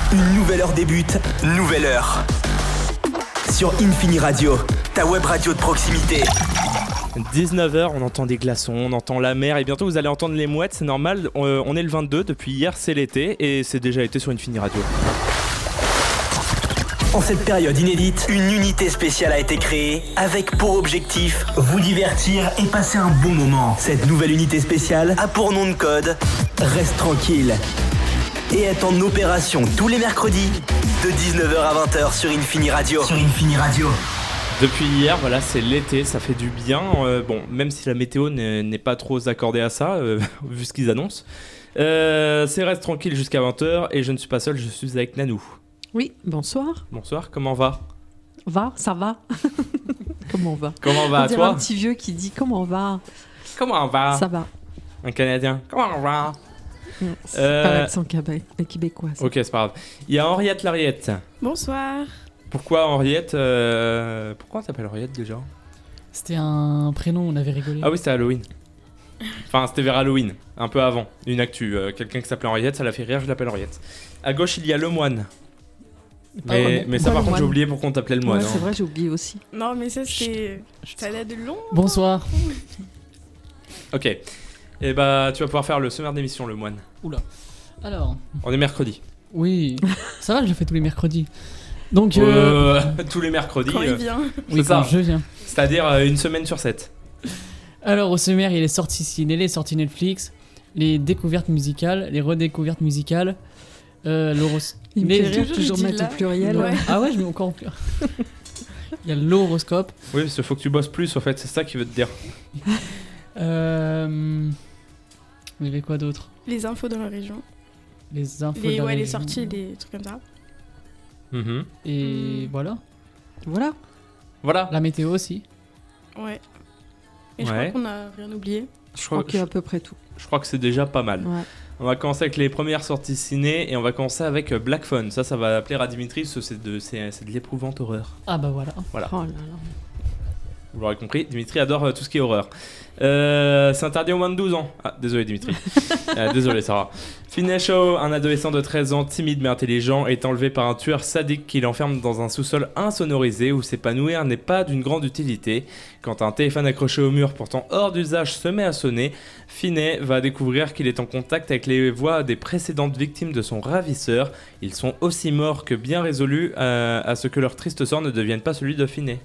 Une nouvelle heure débute, nouvelle heure. Sur Infini Radio, ta web radio de proximité. 19h, on entend des glaçons, on entend la mer et bientôt vous allez entendre les mouettes, c'est normal, on est le 22, depuis hier c'est l'été et c'est déjà été sur Infini Radio. En cette période inédite, une unité spéciale a été créée avec pour objectif vous divertir et passer un bon moment. Cette nouvelle unité spéciale a pour nom de code Reste tranquille et est en opération tous les mercredis de 19h à 20h sur Infini Radio. Depuis hier, voilà, c'est l'été, ça fait du bien. Bon, même si la météo n'est pas trop accordée à ça, vu ce qu'ils annoncent. C'est Reste tranquille jusqu'à 20h et je ne suis pas seul, je suis avec Nanou. Oui, bonsoir. Bonsoir, comment va ? Ça va. Comment va Comment va on dirait toi ? un petit vieux qui dit comment va. Comment va ? Ça va. Un Canadien. Comment va ? C'est pas l'accent québécois. Ça. Ok, c'est pas grave. Il y a Henriette Lariette. Bonsoir. Pourquoi Henriette Pourquoi on s'appelle Henriette déjà ? C'était un prénom, on avait rigolé. Ah oui, c'était Halloween. Enfin, c'était vers Halloween, un peu avant. Une actu. Quelqu'un qui s'appelait Henriette, ça l'a fait rire, je l'appelle Henriette. À gauche, il y a le moine. Mais ça, par contre, j'ai oublié pourquoi on t'appelait le moine. Ouais, c'est vrai, j'ai oublié aussi. Non, mais ça, c'était. Ça date de long. Bonsoir. Ok. Et bah, tu vas pouvoir faire le sommaire d'émission, le moine. Oula. Alors. On est mercredi. Oui. Ça va, je le fais tous les mercredis. Donc. Tous les mercredis. Quand il vient. Oui, ça. quand je viens. C'est-à-dire une semaine sur 7. Alors, au sommaire, il y a les sorties ciné, les sorties Netflix, les découvertes musicales, les redécouvertes musicales, l'horoscope. Il me fait rire toujours toujours dit mettre là. au pluriel. Ouais. Ah ouais, je mets encore en plus. Il y a l'horoscope. Oui, parce qu'il faut que tu bosses plus, en fait, c'est ça qu'il veut te dire. Il y avait quoi d'autre ? Les infos dans la région. Les infos. Les, de la ouais, les région. sorties, les trucs comme ça. Mhm. Et voilà. Voilà. Voilà. La météo aussi. Ouais. Et je Ouais. crois qu'on a rien oublié. Je Je crois qu'il y a à peu près tout. crois que c'est déjà pas mal. Ouais. On va commencer avec les premières sorties ciné et on va commencer avec Black Phone. Ça va plaire à Dimitri, parce que c'est de l'éprouvante horreur. Ah bah voilà. Voilà. Oh là là. Vous l'aurez compris, Dimitri adore tout ce qui est horreur. C'est interdit aux moins de 12 ans. Ah, désolé Dimitri. Désolé Sarah. Finney Shaw, un adolescent de 13 ans, timide mais intelligent, est enlevé par un tueur sadique qui l'enferme dans un sous-sol insonorisé où s'épanouir n'est pas d'une grande utilité. Quand un téléphone accroché au mur, pourtant hors d'usage, se met à sonner, Finney va découvrir qu'il est en contact avec les voix des précédentes victimes de son ravisseur. Ils sont aussi morts que bien résolus à ce que leur triste sort ne devienne pas celui de Finney.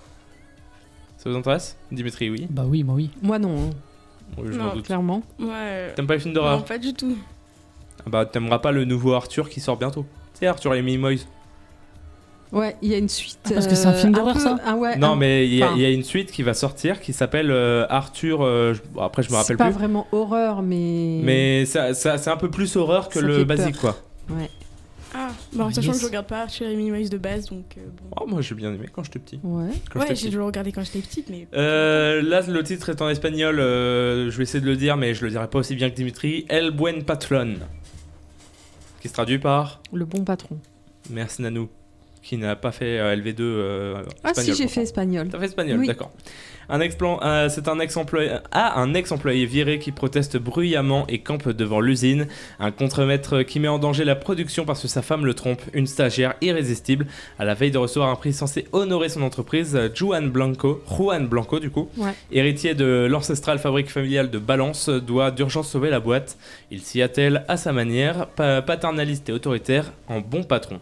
Ça vous intéresse ? Dimitri, oui. Bah oui, moi oui. Moi non, Oui, je Non, m'en doute. clairement. Ouais. T'aimes pas les films Non, d'horreur ? pas du tout. Ah bah t'aimeras pas le nouveau Arthur qui sort bientôt. C'est Arthur et les Minimoys. Ouais, il y a une suite. parce que c'est un film d'horreur, peu- ça Ah ouais. Non mais il y enfin, a une suite qui va sortir qui s'appelle Arthur. Bon, après je me C'est rappelle pas plus. vraiment horreur, mais. Mais c'est un peu plus horreur que Ça le fait basique peur. quoi. Ouais. Ah, bah en Ah, sachant yes. que je regarde pas Arthur et Minimoys de base, donc bon. Oh, moi j'ai bien aimé quand j'étais petit. Ouais. Quand Ouais, j'étais j'ai petit. toujours regardé quand j'étais petite, mais. Là le titre est en espagnol. Je vais essayer de le dire mais je le dirai pas aussi bien que Dimitri. El Buen Patrón. Qui se traduit par Le bon patron. Merci Nanou. Qui n'a pas fait LV2 Ah si, espagnol, j'ai pourtant. fait espagnol. T'as fait espagnol, Oui. d'accord. C'est un ex-employé viré qui proteste bruyamment et campe devant l'usine. Un contremaître qui met en danger la production parce que sa femme le trompe. Une stagiaire irrésistible. À la veille de recevoir un prix censé honorer son entreprise, Juan Blanco du coup, Ouais. héritier de l'ancestrale fabrique familiale de Balance, doit d'urgence sauver la boîte. Il s'y attelle à sa manière, paternaliste et autoritaire, en bon patron.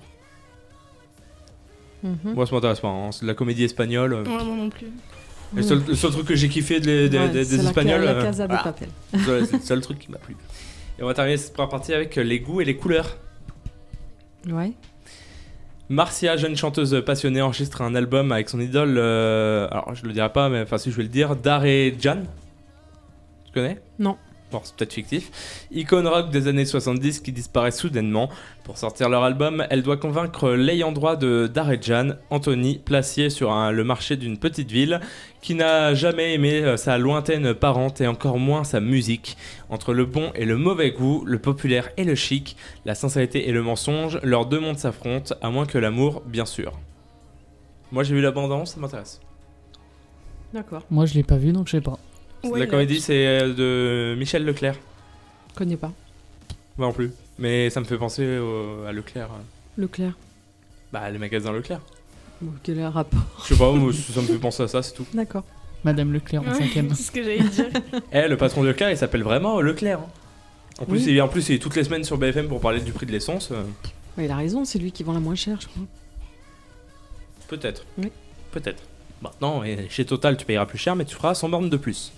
Mhm. Moi ça m'intéresse pas, hein. C'est de la comédie espagnole. Ouais, moi non plus. Le seul truc que j'ai kiffé des Ouais, c'est Espagnols, La Casa de voilà. Papel. C'est le seul truc qui m'a plu. Et on va terminer cette première partie avec les goûts et les couleurs. Ouais. Marcia, jeune chanteuse passionnée, enregistre un album avec son idole, alors je le dirai pas, mais enfin si je vais le dire, Darejan. Tu connais ? Non. Bon, c'est peut-être fictif. Icône rock des années 70 qui disparaît soudainement. Pour sortir leur album, elle doit convaincre l'ayant droit de Darejan, Anthony, placé sur le marché d'une petite ville, qui n'a jamais aimé sa lointaine parente et encore moins sa musique. Entre le bon et le mauvais goût, le populaire et le chic, la sincérité et le mensonge, leurs deux mondes s'affrontent, à moins que l'amour, bien sûr. Moi j'ai vu la bande-annonce, ça m'intéresse. D'accord. Moi je l'ai pas vu donc je sais pas. La comédie c'est de Michel Leclerc. Connais pas. Moi non plus. Mais ça me fait penser à Leclerc. Leclerc. Bah, les magasins Leclerc. Bon, quel est le rapport? Je sais pas, moi, ça me fait penser à ça, c'est tout. D'accord. Madame Leclerc en Ouais, 5ème. c'est ce que j'allais dire. Le patron de Leclerc, il s'appelle vraiment Leclerc. En plus, Oui. il est toutes les semaines sur BFM pour parler du prix de l'essence. Ouais, il a raison, c'est lui qui vend la moins chère, je crois. Peut-être. Oui. Peut-être. Maintenant, chez Total, tu payeras plus cher, mais tu feras 100 bornes de plus.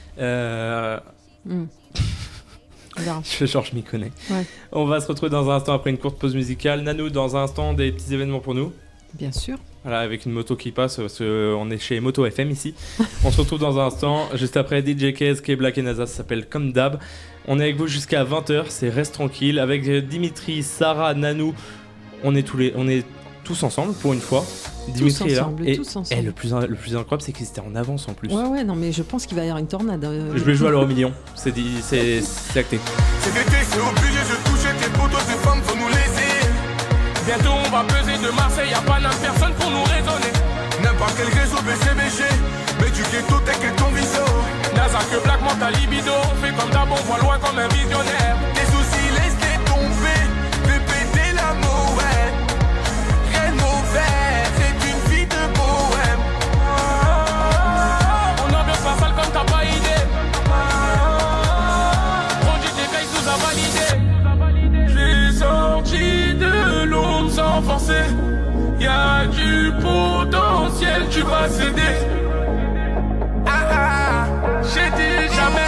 Hmm. On verra. Genre, je m'y connais. Ouais. On va se retrouver dans un instant après une courte pause musicale. Nanou, dans un instant, des petits événements pour nous. Bien sûr. Voilà, avec une moto qui passe, parce qu'on est chez Moto FM ici. On se retrouve dans un instant, juste après DJ Kez, K-Black et NASA, ça s'appelle Comme D'hab. On est avec vous jusqu'à 20h, c'est Reste Tranquille. Avec Dimitri, Sarah, Nanou, on est tous ensemble pour une fois. Dimitri est là. ensemble, Et, tous ensemble. le plus incroyable, c'est qu'ils étaient en avance en plus. Ouais, non, mais je pense qu'il va y avoir une tornade. Je vais jouer à l'euro million, c'est acté. C'est l'été, c'est obligé de toucher tes potos, tes femmes faut nous laisser. Bientôt on va peser de Marseille, y'a pas n'importe personne pour nous raisonner. N'importe quel réseau BCBG, mais du ghetto t'es que ton viso. NASA que Black monte ta libido, on fait comme d'hab, on voit loin comme un visionnaire. Tes soucis laisse-les tomber, fais péter l'amour, ouais. Rien mauvais, c'est une vie de bohème. On ambiance la salle comme t'as pas idée. Produit des cailles nous a validé. J'ai sorti de l'ombre sans forcer. Y'a du potentiel, tu vas céder. J'ai dit jamais.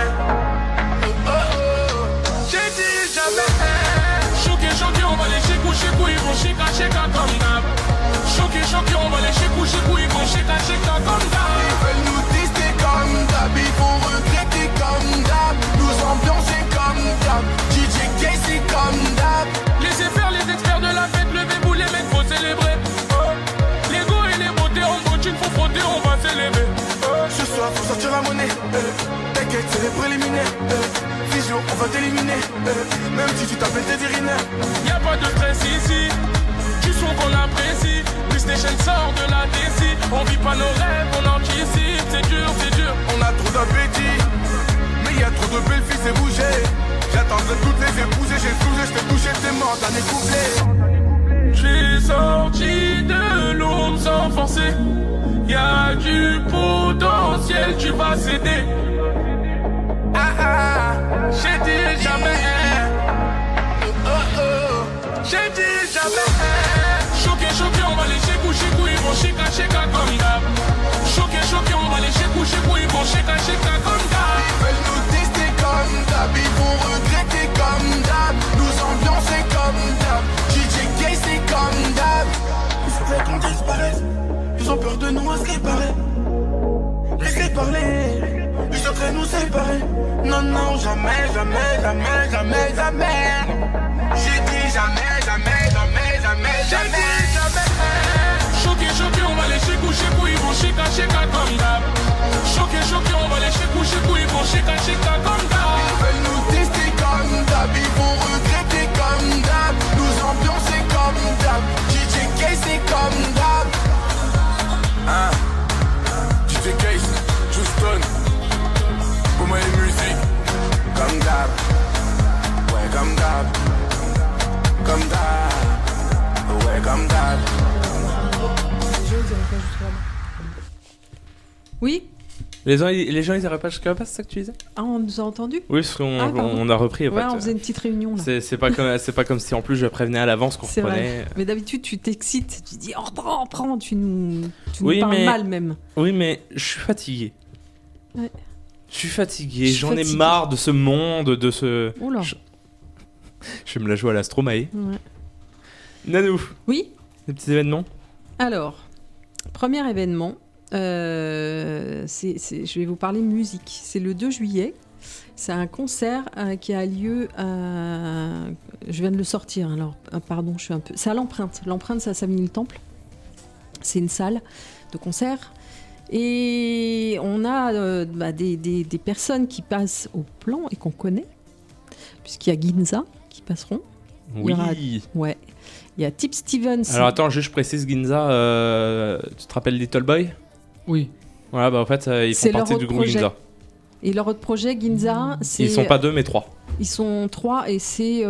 J'ai dit jamais. Choqué, on va les chécou, ils vont chéka comme d'hab. Choqué, on va les chécou, ils vont chéka comme d'hab. Ils veulent nous tester comme d'hab, ils vont regretter comme d'hab. Nous ambiancer comme d'hab. DJ K c'est comme d'hab. Laissez faire les experts de la fête, levez-vous les mecs, faut célébrer. Les go et les beautés en bottine, faut frotter, on va s'élever. Ce soir, faut sortir la monnaie. T'inquiète, c'est les préliminaires. Vision, on va t'éliminer. Même si tu t'appelles des urinaires. Y'a pas de stress ici. Du son qu'on apprécie. PlayStation sort de la DC. On vit pas nos rêves, on anticipe. C'est dur. On a trop d'appétit. Mais y'a trop de belles filles, c'est bougé. J'attendrai toutes les épouser. J'ai touché, j't'ai touché, t'es mort, t'en es couplé. J'ai sorti de l'ombre sans forcer. Y'a du potentiel, tu vas céder. J'ai dit jamais. J'ai dit jamais. Choqué, on va les chécou, ils vont chéka comme d'hab. Choqué, on va les chécou, ils vont chéka comme d'hab. Ils veulent nous tester comme d'hab, ils vont regretter comme d'hab. Nous ambiancer comme d'hab. DJ K c'est comme d'hab. Il faudrait qu'on disparaisse. Ils ont peur de nous à ce qui paraît. Laisse-les parler. Ils souhaiteraient nous séparer. Non, jamais. J'ai dit jamais. Choqué, on va les chécou, ils vont chéka comme d'hab. Choqué, on va les chécou, ils vont chéka comme d'hab. Ils veulent nous tester comme d'hab, ils vont regretter comme d'hab. Nous ambiancer comme d'hab. DJ K c'est comme d'hab. DJ Case, Houston, pour moi les musiques, comme d'hab, ouais comme d'hab, ouais comme d'hab. Oui. Les gens, ils iraient pas jusqu'à là-bas, c'est ça que tu disais? Ah, on nous a entendu? Oui, parce qu'on pardon. on a repris. Ouais, on faisait une petite réunion là. C'est pas comme si en plus je prévenais à l'avance qu'on C'est reprenait. vrai. Mais d'habitude, tu t'excites, tu dis prends, tu nous Oui, parles mais- mal même. Oui, mais je suis fatigué. Ouais. Je suis fatigué, Je suis j'en ai fatiguée. marre de ce monde, de ce... Oula. Je vais me la jouer à la Stromae. Ouais. Nanou, Oui. des petits événements? Alors, premier événement, je vais vous parler musique. C'est le 2 juillet. C'est un concert qui a lieu à... Je viens de le sortir, alors pardon, je suis un peu... C'est à l'Empreinte. L'Empreinte, c'est à Savigny-le-Temple. C'est une salle de concert. Et on a des personnes qui passent au plan et qu'on connaît, puisqu'il y a Ginza qui passeront. Il y aura- Oui. Ouais. Il y a Tip Stevens. Alors attends, juste je précise, Ginza, tu te rappelles Little Boy? Oui. Voilà, bah en fait, ils C'est font leur partie du autre groupe projet. Ginza. Et leur autre projet, Ginza, c'est... Ils sont pas deux, mais trois. Ils sont 3 et c'est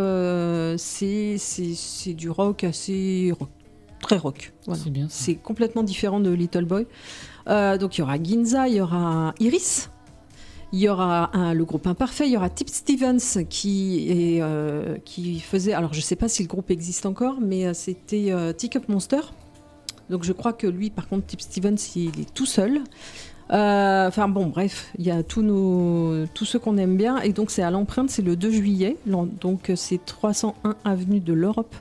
du rock assez très rock. Voilà. C'est bien ça. C'est complètement différent de Little Boy. Donc il y aura Ginza, il y aura Iris, il y aura le groupe Imparfait, il y aura Tip Stevens qui faisait, alors je sais pas si le groupe existe encore, mais c'était Teacup Monster. Donc je crois que lui, par contre, Tip Stevens, il est tout seul. Enfin bon, bref, il y a tous ceux qu'on aime bien. Et donc c'est à l'Empreinte, c'est le 2 juillet. Donc c'est 301 avenue de l'Europe.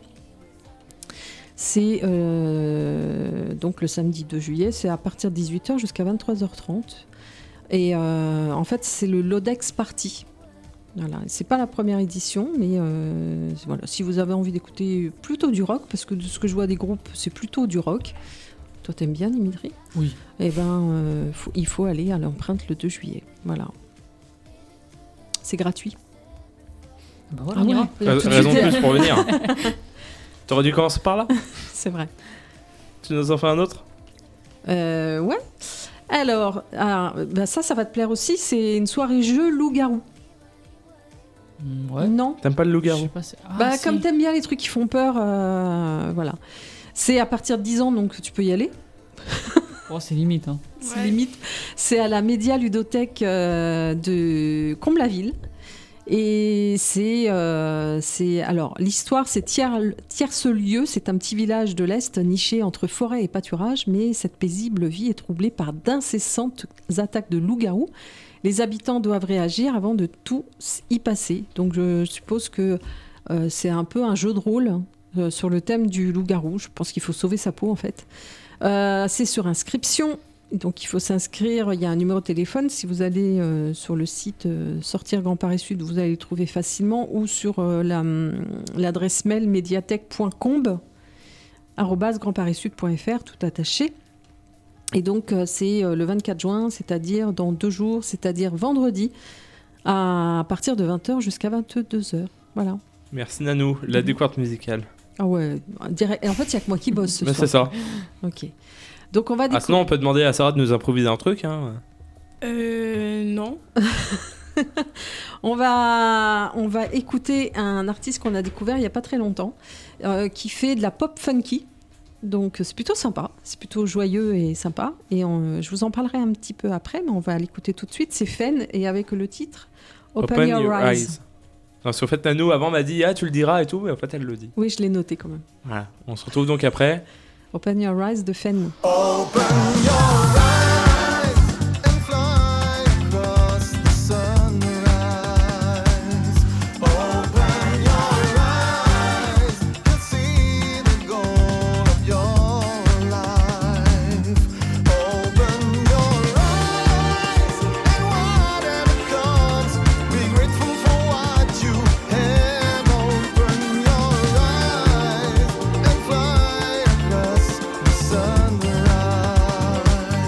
C'est donc le samedi 2 juillet, c'est à partir de 18h jusqu'à 23h30. Et en fait, c'est le Lodex Party. Voilà. C'est pas la première édition, mais voilà. Si vous avez envie d'écouter plutôt du rock, parce que de ce que je vois des groupes, c'est plutôt du rock. Toi, t'aimes bien, Dimitri ? Oui. Eh ben, il faut aller à l'Empreinte le 2 juillet. Voilà. C'est gratuit. Bah voilà, Ah on ouais. ira. Raison de plus pour venir. T'aurais dû commencer par là. C'est vrai. Tu nous en fais un autre? Ouais. Alors, bah ça va te plaire aussi. C'est une soirée jeu loup-garou. Ouais. Non. T'aimes pas le Je loup-garou? sais pas, Bah, si. comme t'aimes bien les trucs qui font peur, voilà. C'est à partir de 10 ans, donc tu peux y aller. Oh, c'est limite. Hein. C'est Ouais. limite. C'est à la Média Ludothèque de Comble-la-Ville. Et alors l'histoire, c'est Tierce-Lieu, c'est un petit village de l'Est niché entre forêt et pâturage, mais cette paisible vie est troublée par d'incessantes attaques de loups-garous. Les habitants doivent réagir avant de tout y passer. Donc je suppose que c'est un peu un jeu de rôle sur le thème du loup-garou. Je pense qu'il faut sauver sa peau en fait. C'est sur inscription. Donc il faut s'inscrire, il y a un numéro de téléphone. Si vous allez sur le site Sortir Grand Paris Sud, vous allez le trouver facilement, ou sur l'adresse mail médiathèque.combe@grandparissud.fr, tout attaché. Et donc c'est le 24 juin, c'est-à-dire dans 2 jours, c'est-à-dire vendredi, à partir de 20h jusqu'à 22h. Voilà. Merci Nanou, la découverte musicale. Ah ouais, direct. Et en fait, il n'y a que moi qui bosse ce Mais soir. c'est ça. Ok. Donc on va Ah, découvrir. sinon, on peut demander à Sarah de nous improviser un truc. Hein. Non. On va écouter un artiste qu'on a découvert il n'y a pas très longtemps, qui fait de la pop funky. Donc c'est plutôt sympa, c'est plutôt joyeux et sympa. Et je vous en parlerai un petit peu après, mais on va l'écouter tout de suite. C'est Fen, et avec le titre Open Your Eyes. Parce qu'en fait, Nanou avant m'a dit tu le diras et tout, mais en fait, elle le dit. Oui, je l'ai noté quand même. Voilà. On se retrouve donc après. Open Your Eyes de Fen. Open your eyes and fly across the sunrise. Open your eyes and see the goal of your life. Open your eyes and whatever comes, be grateful for what you have. Open your eyes and fly across the sunrise.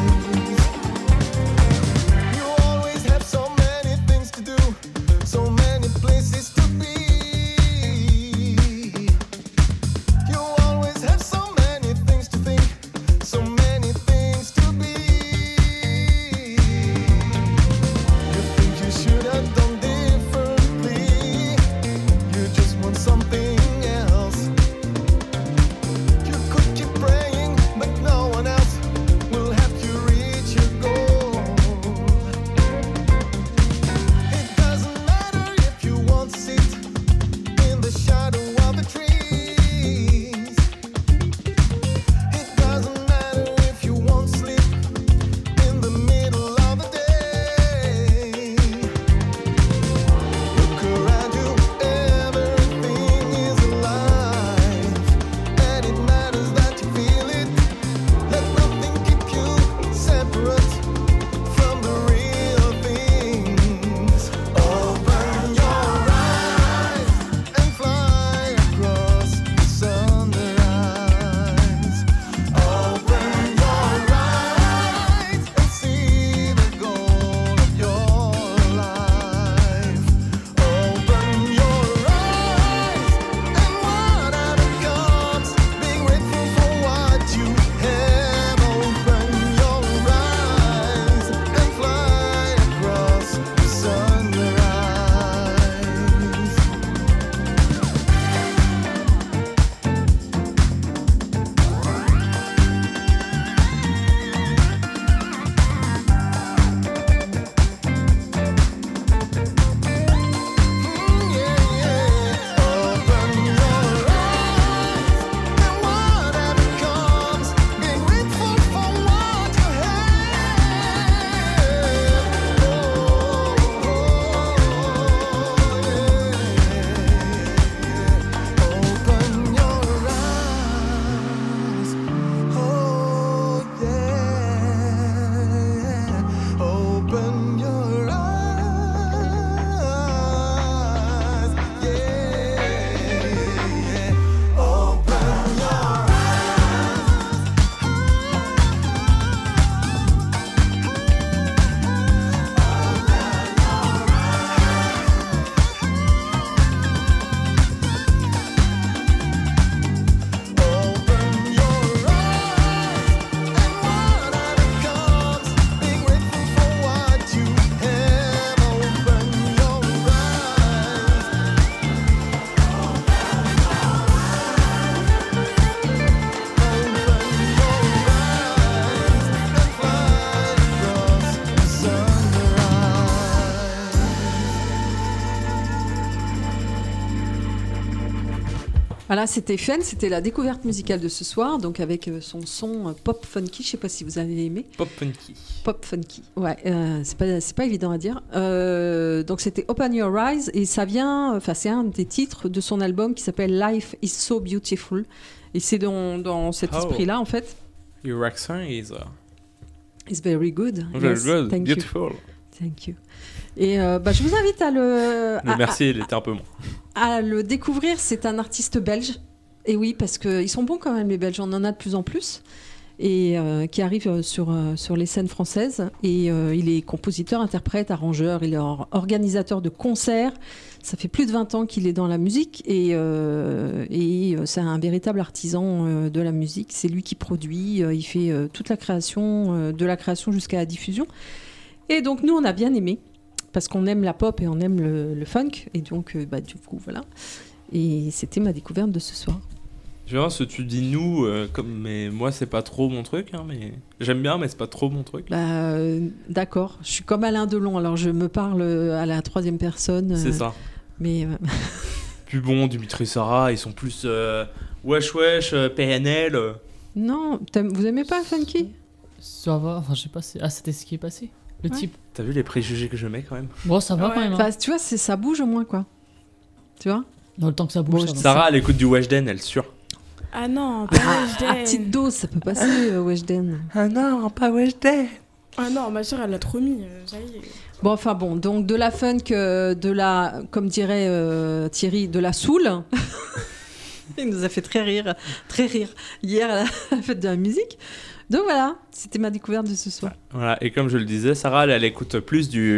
Voilà, c'était Fun, c'était la découverte musicale de ce soir, donc avec son son pop funky, je sais pas si vous avez aimé. Pop funky. Pop funky, ouais, c'est pas évident à dire. Donc c'était Open Your Eyes et ça vient, c'est un des titres de son album qui s'appelle Life is So Beautiful. Et c'est dans cet Oh. esprit-là en fait. Your accent is It's very good. very Yes, good, thank you. beautiful. Thank you. Et je vous invite à Mais merci, il était un peu moins. à le découvrir. C'est un artiste belge. Et oui, parce qu'ils sont bons quand même, les Belges. On en a de plus en plus. Et qui arrive sur les scènes françaises. Et il est compositeur, interprète, arrangeur. Il est organisateur de concerts. Ça fait plus de 20 ans qu'il est dans la musique. Et c'est un véritable artisan de la musique. C'est lui qui produit. Il fait toute la création, de la création jusqu'à la diffusion. Et donc, nous, on a bien aimé. Parce qu'on aime la pop et on aime le funk. Et donc, du coup, voilà. Et c'était ma découverte de ce soir. Je vois, ce tu dis nous, mais moi c'est pas trop mon truc, hein, mais j'aime bien, mais c'est pas trop mon truc. D'accord. Je suis comme Alain Delon, alors je me parle à la troisième personne. C'est ça. Mais Puis bon, Dimitri Sarah, ils sont plus wesh, PNL. non, vous aimez pas Funky? Ça va, enfin je sais pas, c'était ce qui est passé. Le Ouais. type. T'as vu les préjugés que je mets quand même? Bon, ça va Ouais. quand même. Hein. Enfin, tu vois, ça bouge au moins, quoi. Tu vois? Dans le temps que ça bouge. Bon, ça va. Sarah, elle écoute du Weshden, elle sûr. Ah non, pas À Weshden. petite dose, ça peut passer, Weshden. Ah non, pas Weshden. Ah non, ma soeur, elle l'a trop mis. Ça y est. Bon, enfin bon, donc de la funk, de la, comme dirait Thierry, de la soul. Il nous a fait très rire hier à la fête de la musique. Donc voilà, c'était ma découverte de ce soir. Voilà, et comme je le disais, Sarah, elle écoute plus du.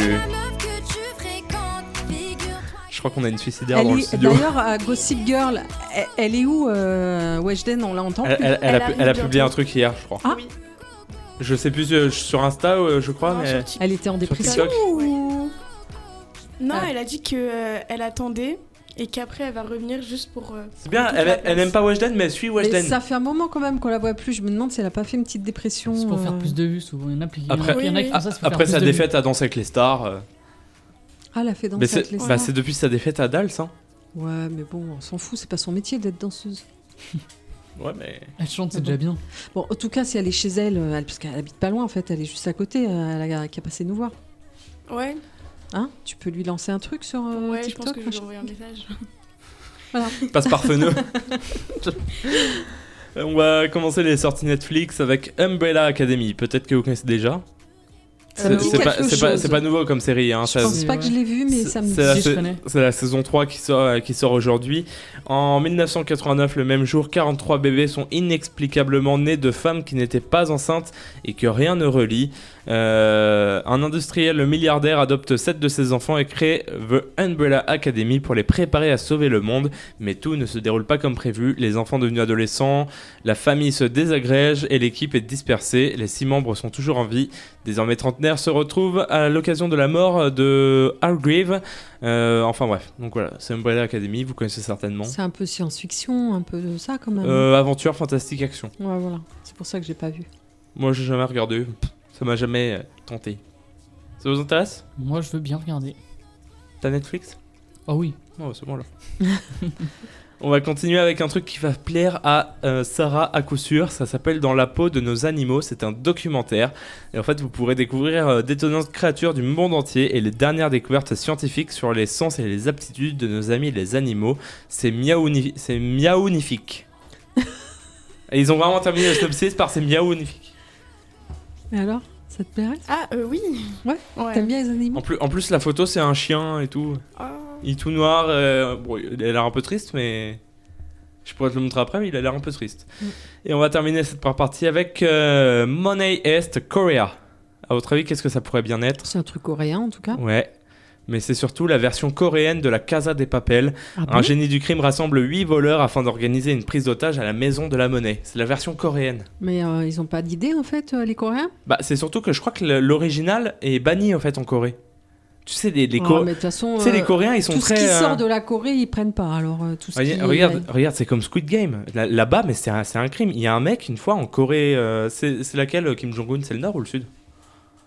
Je crois qu'on a une suicidaire dans le studio. D'ailleurs, Gossip Girl, elle est où Weshden, on l'entend plus. Elle arrive a publié bientôt. un truc hier, je crois. Ah. Oui. Je sais plus sur Insta, je crois, Non, mais. sur TikTok. Elle était en dépression TikTok. ou... Non, Ah. elle a dit que elle attendait et qu'après elle va revenir juste pour. C'est bien, pour toute la elle place. n'aime pas Weshden, mais elle suit Mais Weshden. ça fait un moment quand même qu'on la voit plus. Je me demande si elle a pas fait une petite dépression. C'est pour faire plus de vues souvent. Il y en a qui Après- il y en a qui Oui, font ça, c'est pour Après faire sa plus de défaite à Danser avec les stars. Ah, elle a fait Mais danser avec les stars. c'est depuis sa défaite à Dals, hein. Ouais, mais bon, on s'en fout. C'est pas son métier d'être danseuse. Ouais, mais. vues. Elle chante, c'est Ah déjà bien. Bon, en tout cas, si elle est chez elle, parce qu'elle habite pas loin en fait, elle est juste à côté, qui a passé nous voir. Ouais, Hein? Tu peux lui lancer un truc sur ouais, je TikTok pense que je vais lui machin. envoyer un message. Voilà. Passe par Feneux. On va commencer les sorties Netflix avec Umbrella Academy. Peut-être que vous connaissez déjà. Ça me dit quelque chose. C'est pas nouveau comme série. Hein, Je ça- pense pas que je l'ai vu, mais c'est- ça me c'est dit. la, Si, je sa- connais. c'est la saison 3 qui sort aujourd'hui. En 1989, le même jour, 43 bébés sont inexplicablement nés de femmes qui n'étaient pas enceintes et que rien ne relie. Un industriel milliardaire adopte 7 de ses enfants et crée The Umbrella Academy pour les préparer à sauver le monde. Mais tout ne se déroule pas comme prévu. Les enfants devenus adolescents, la famille se désagrège et l'équipe est dispersée. Les 6 membres sont toujours en vie. Désormais trentenaires se retrouvent à l'occasion de la mort de Hargrave. Enfin bref, donc voilà, c'est Umbrella Academy, vous connaissez certainement. C'est un peu science-fiction, un peu de ça quand même. Aventure, fantastique, action. Ouais, voilà. C'est pour ça que j'ai pas vu. Moi j'ai jamais regardé, ça m'a jamais tenté. Ça vous intéresse? Moi, je veux bien regarder. T'as Netflix? Oh oui. Oh, c'est bon là. On va continuer avec un truc qui va plaire à Sarah à coup sûr. Ça s'appelle Dans la peau de nos animaux. C'est un documentaire. Et en fait, vous pourrez découvrir d'étonnantes créatures du monde entier et les dernières découvertes scientifiques sur les sens et les aptitudes de nos amis les animaux. C'est miaounifique. Et ils ont vraiment terminé le synopsis par c'est miaounifique. Et alors, ça te plairait? Ah, oui. Ouais, Ouais. T'aimes bien les animaux? En plus, la photo, c'est un chien et tout. Ah. Il est tout noir. Bon, il a l'air un peu triste, mais je pourrais te le montrer après, mais il a l'air un peu triste. Et on va terminer cette première partie avec Money Est Korea. À votre avis, qu'est-ce que ça pourrait bien être? C'est un truc coréen en tout cas. Ouais. Mais c'est surtout la version coréenne de la Casa des Papel. Ah Un génie du crime rassemble 8 voleurs afin d'organiser une prise d'otage à la maison de la monnaie. C'est la version coréenne. Mais ils ont pas d'idée en fait, les Coréens? Bah, c'est surtout que je crois que l'original est banni en fait en Corée. Tu sais, les Oh, mais de toute façon, tu sais, les Coréens, ils sont tout très. ce qui sort de la Corée, ils prennent pas. Alors tout ce qui Regarde, c'est comme Squid Game. Là-bas, mais c'est un crime. Il y a un mec, une fois, en Corée. C'est laquelle, Kim Jong-un? C'est le nord ou le sud?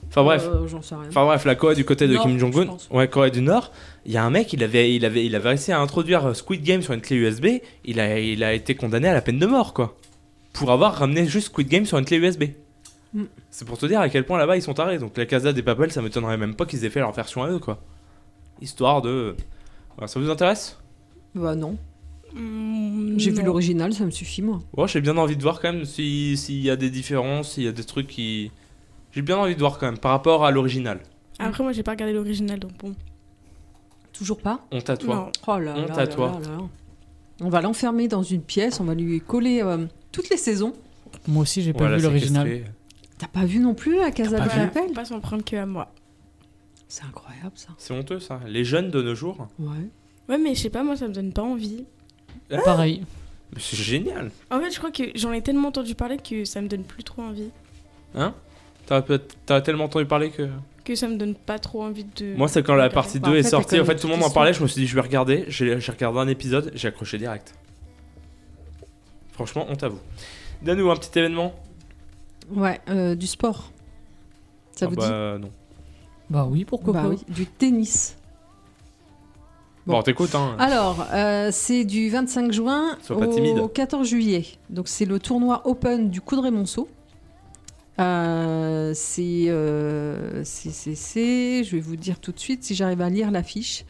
Enfin bref. J'en sais rien. Enfin bref, la Corée du côté de Nord, Kim je Jong-un, pense. ouais, Corée du Nord, il y a un mec, il avait réussi à introduire Squid Game sur une clé USB, il a été condamné à la peine de mort, quoi. Pour avoir ramené juste Squid Game sur une clé USB. Mm. C'est pour te dire à quel point là-bas ils sont tarés. Donc la Casa des Papel, ça m'étonnerait même pas qu'ils aient fait leur version à eux, quoi. Histoire de... Voilà, ça vous intéresse ? Bah non. J'ai vu non. l'original, ça me suffit moi. Ouais, j'ai bien envie de voir quand même s'il y a des différences, s'il y a des trucs qui... J'ai bien envie de voir quand même par rapport à l'original. Après, moi, j'ai pas regardé l'original, donc bon. Toujours pas. Honte à toi. Non. Oh là Honte là à là toi. là là. On va l'enfermer dans une pièce, on va lui coller toutes les saisons. Moi aussi, j'ai pas Voilà, vu l'original. séquestré. T'as pas vu non plus la Casa T'as de pas vu Papel Faut pas s'en prendre que à moi. C'est incroyable ça. C'est honteux ça. Les jeunes de nos jours. Ouais. Ouais, mais je sais pas, moi, ça me donne pas envie. Pareil. Mais c'est génial. En fait, je crois que j'en ai tellement entendu parler que ça me donne plus trop envie. Hein T'as tellement entendu parler que... Que ça me donne pas trop envie de. Moi, c'est quand la regarder. partie Bah, 2 en est fait, sortie. t'as En fait, connu tout le monde toute en parlait. l'histoire. Je me suis dit, je vais regarder. J'ai regardé un épisode. J'ai accroché direct. Franchement, honte à vous. Donne-nous un petit événement. Ouais, du sport. Ça vous dit Non. Bah oui, pourquoi Bah pas. oui, du tennis. Bon, t'écoutes, hein. Alors, c'est du 25 juin Sois pas timide. au 14 juillet. Donc, c'est le tournoi Open du Coudray-Monceau. Je vais vous dire tout de suite si j'arrive à lire l'affiche.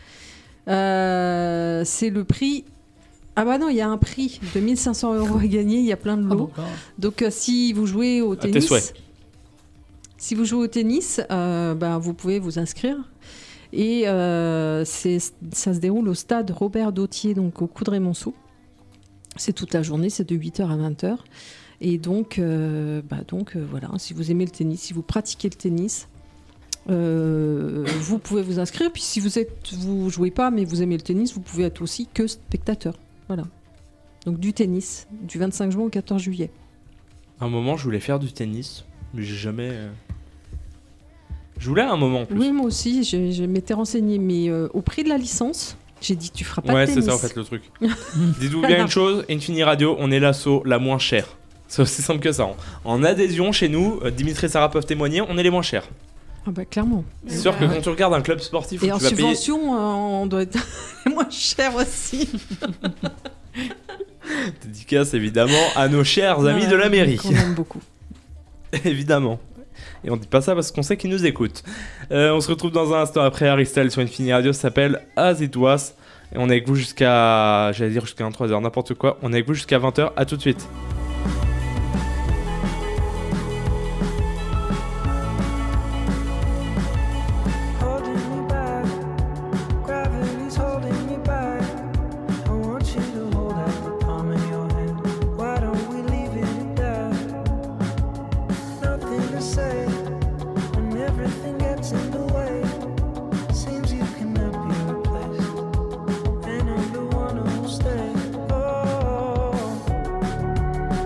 C'est le prix. Ah bah non, il y a un prix de 1 500 € à gagner, il y a plein de Ah lots. bon, Donc si vous jouez au tes tennis, souhaits. si vous jouez au tennis, vous pouvez vous inscrire. Et ça se déroule au stade Robert Dautier, donc au Coudray-Monceau. C'est toute la journée, c'est de 8h à 20h. Et donc, voilà, si vous aimez le tennis, si vous pratiquez le tennis, vous pouvez vous inscrire. Puis si vous jouez pas, mais vous aimez le tennis, vous pouvez être aussi que spectateur. Voilà. Donc du tennis, du 25 juin au 14 juillet. À un moment, je voulais faire du tennis. Mais j'ai jamais... Je voulais à un moment en plus. Oui, moi aussi, je m'étais renseignée, mais au prix de la licence, j'ai dit tu feras pas Ouais, de c'est tennis. ça en fait le truc. Dites-vous bien une chose, Infini Radio, on est l'asso la moins chère. C'est aussi simple que ça. En adhésion chez nous, Dimitri et Sarah peuvent témoigner, on est les moins chers. Ah bah clairement. C'est sûr que quand tu regardes un club sportif où Et tu en vas payer... subvention, on doit être moins cher aussi. Dédicace évidemment à nos chers amis de la mairie. Qu'on aime beaucoup. Évidemment. Et on dit pas ça parce qu'on sait qu'ils nous écoutent. On se retrouve dans un instant après Aristel sur Infini Radio, ça s'appelle As It Was. Et on est avec vous jusqu'à... J'allais dire jusqu'à 23h, n'importe quoi. On est avec vous jusqu'à 20h, à tout de suite. Holding me back, gravity's holding me back. I want you to hold out the palm of your hand. Why don't we leave it at that? Nothing to say when everything gets in the way. Seems you cannot be replaced, and I'm the one who'll stay. Oh,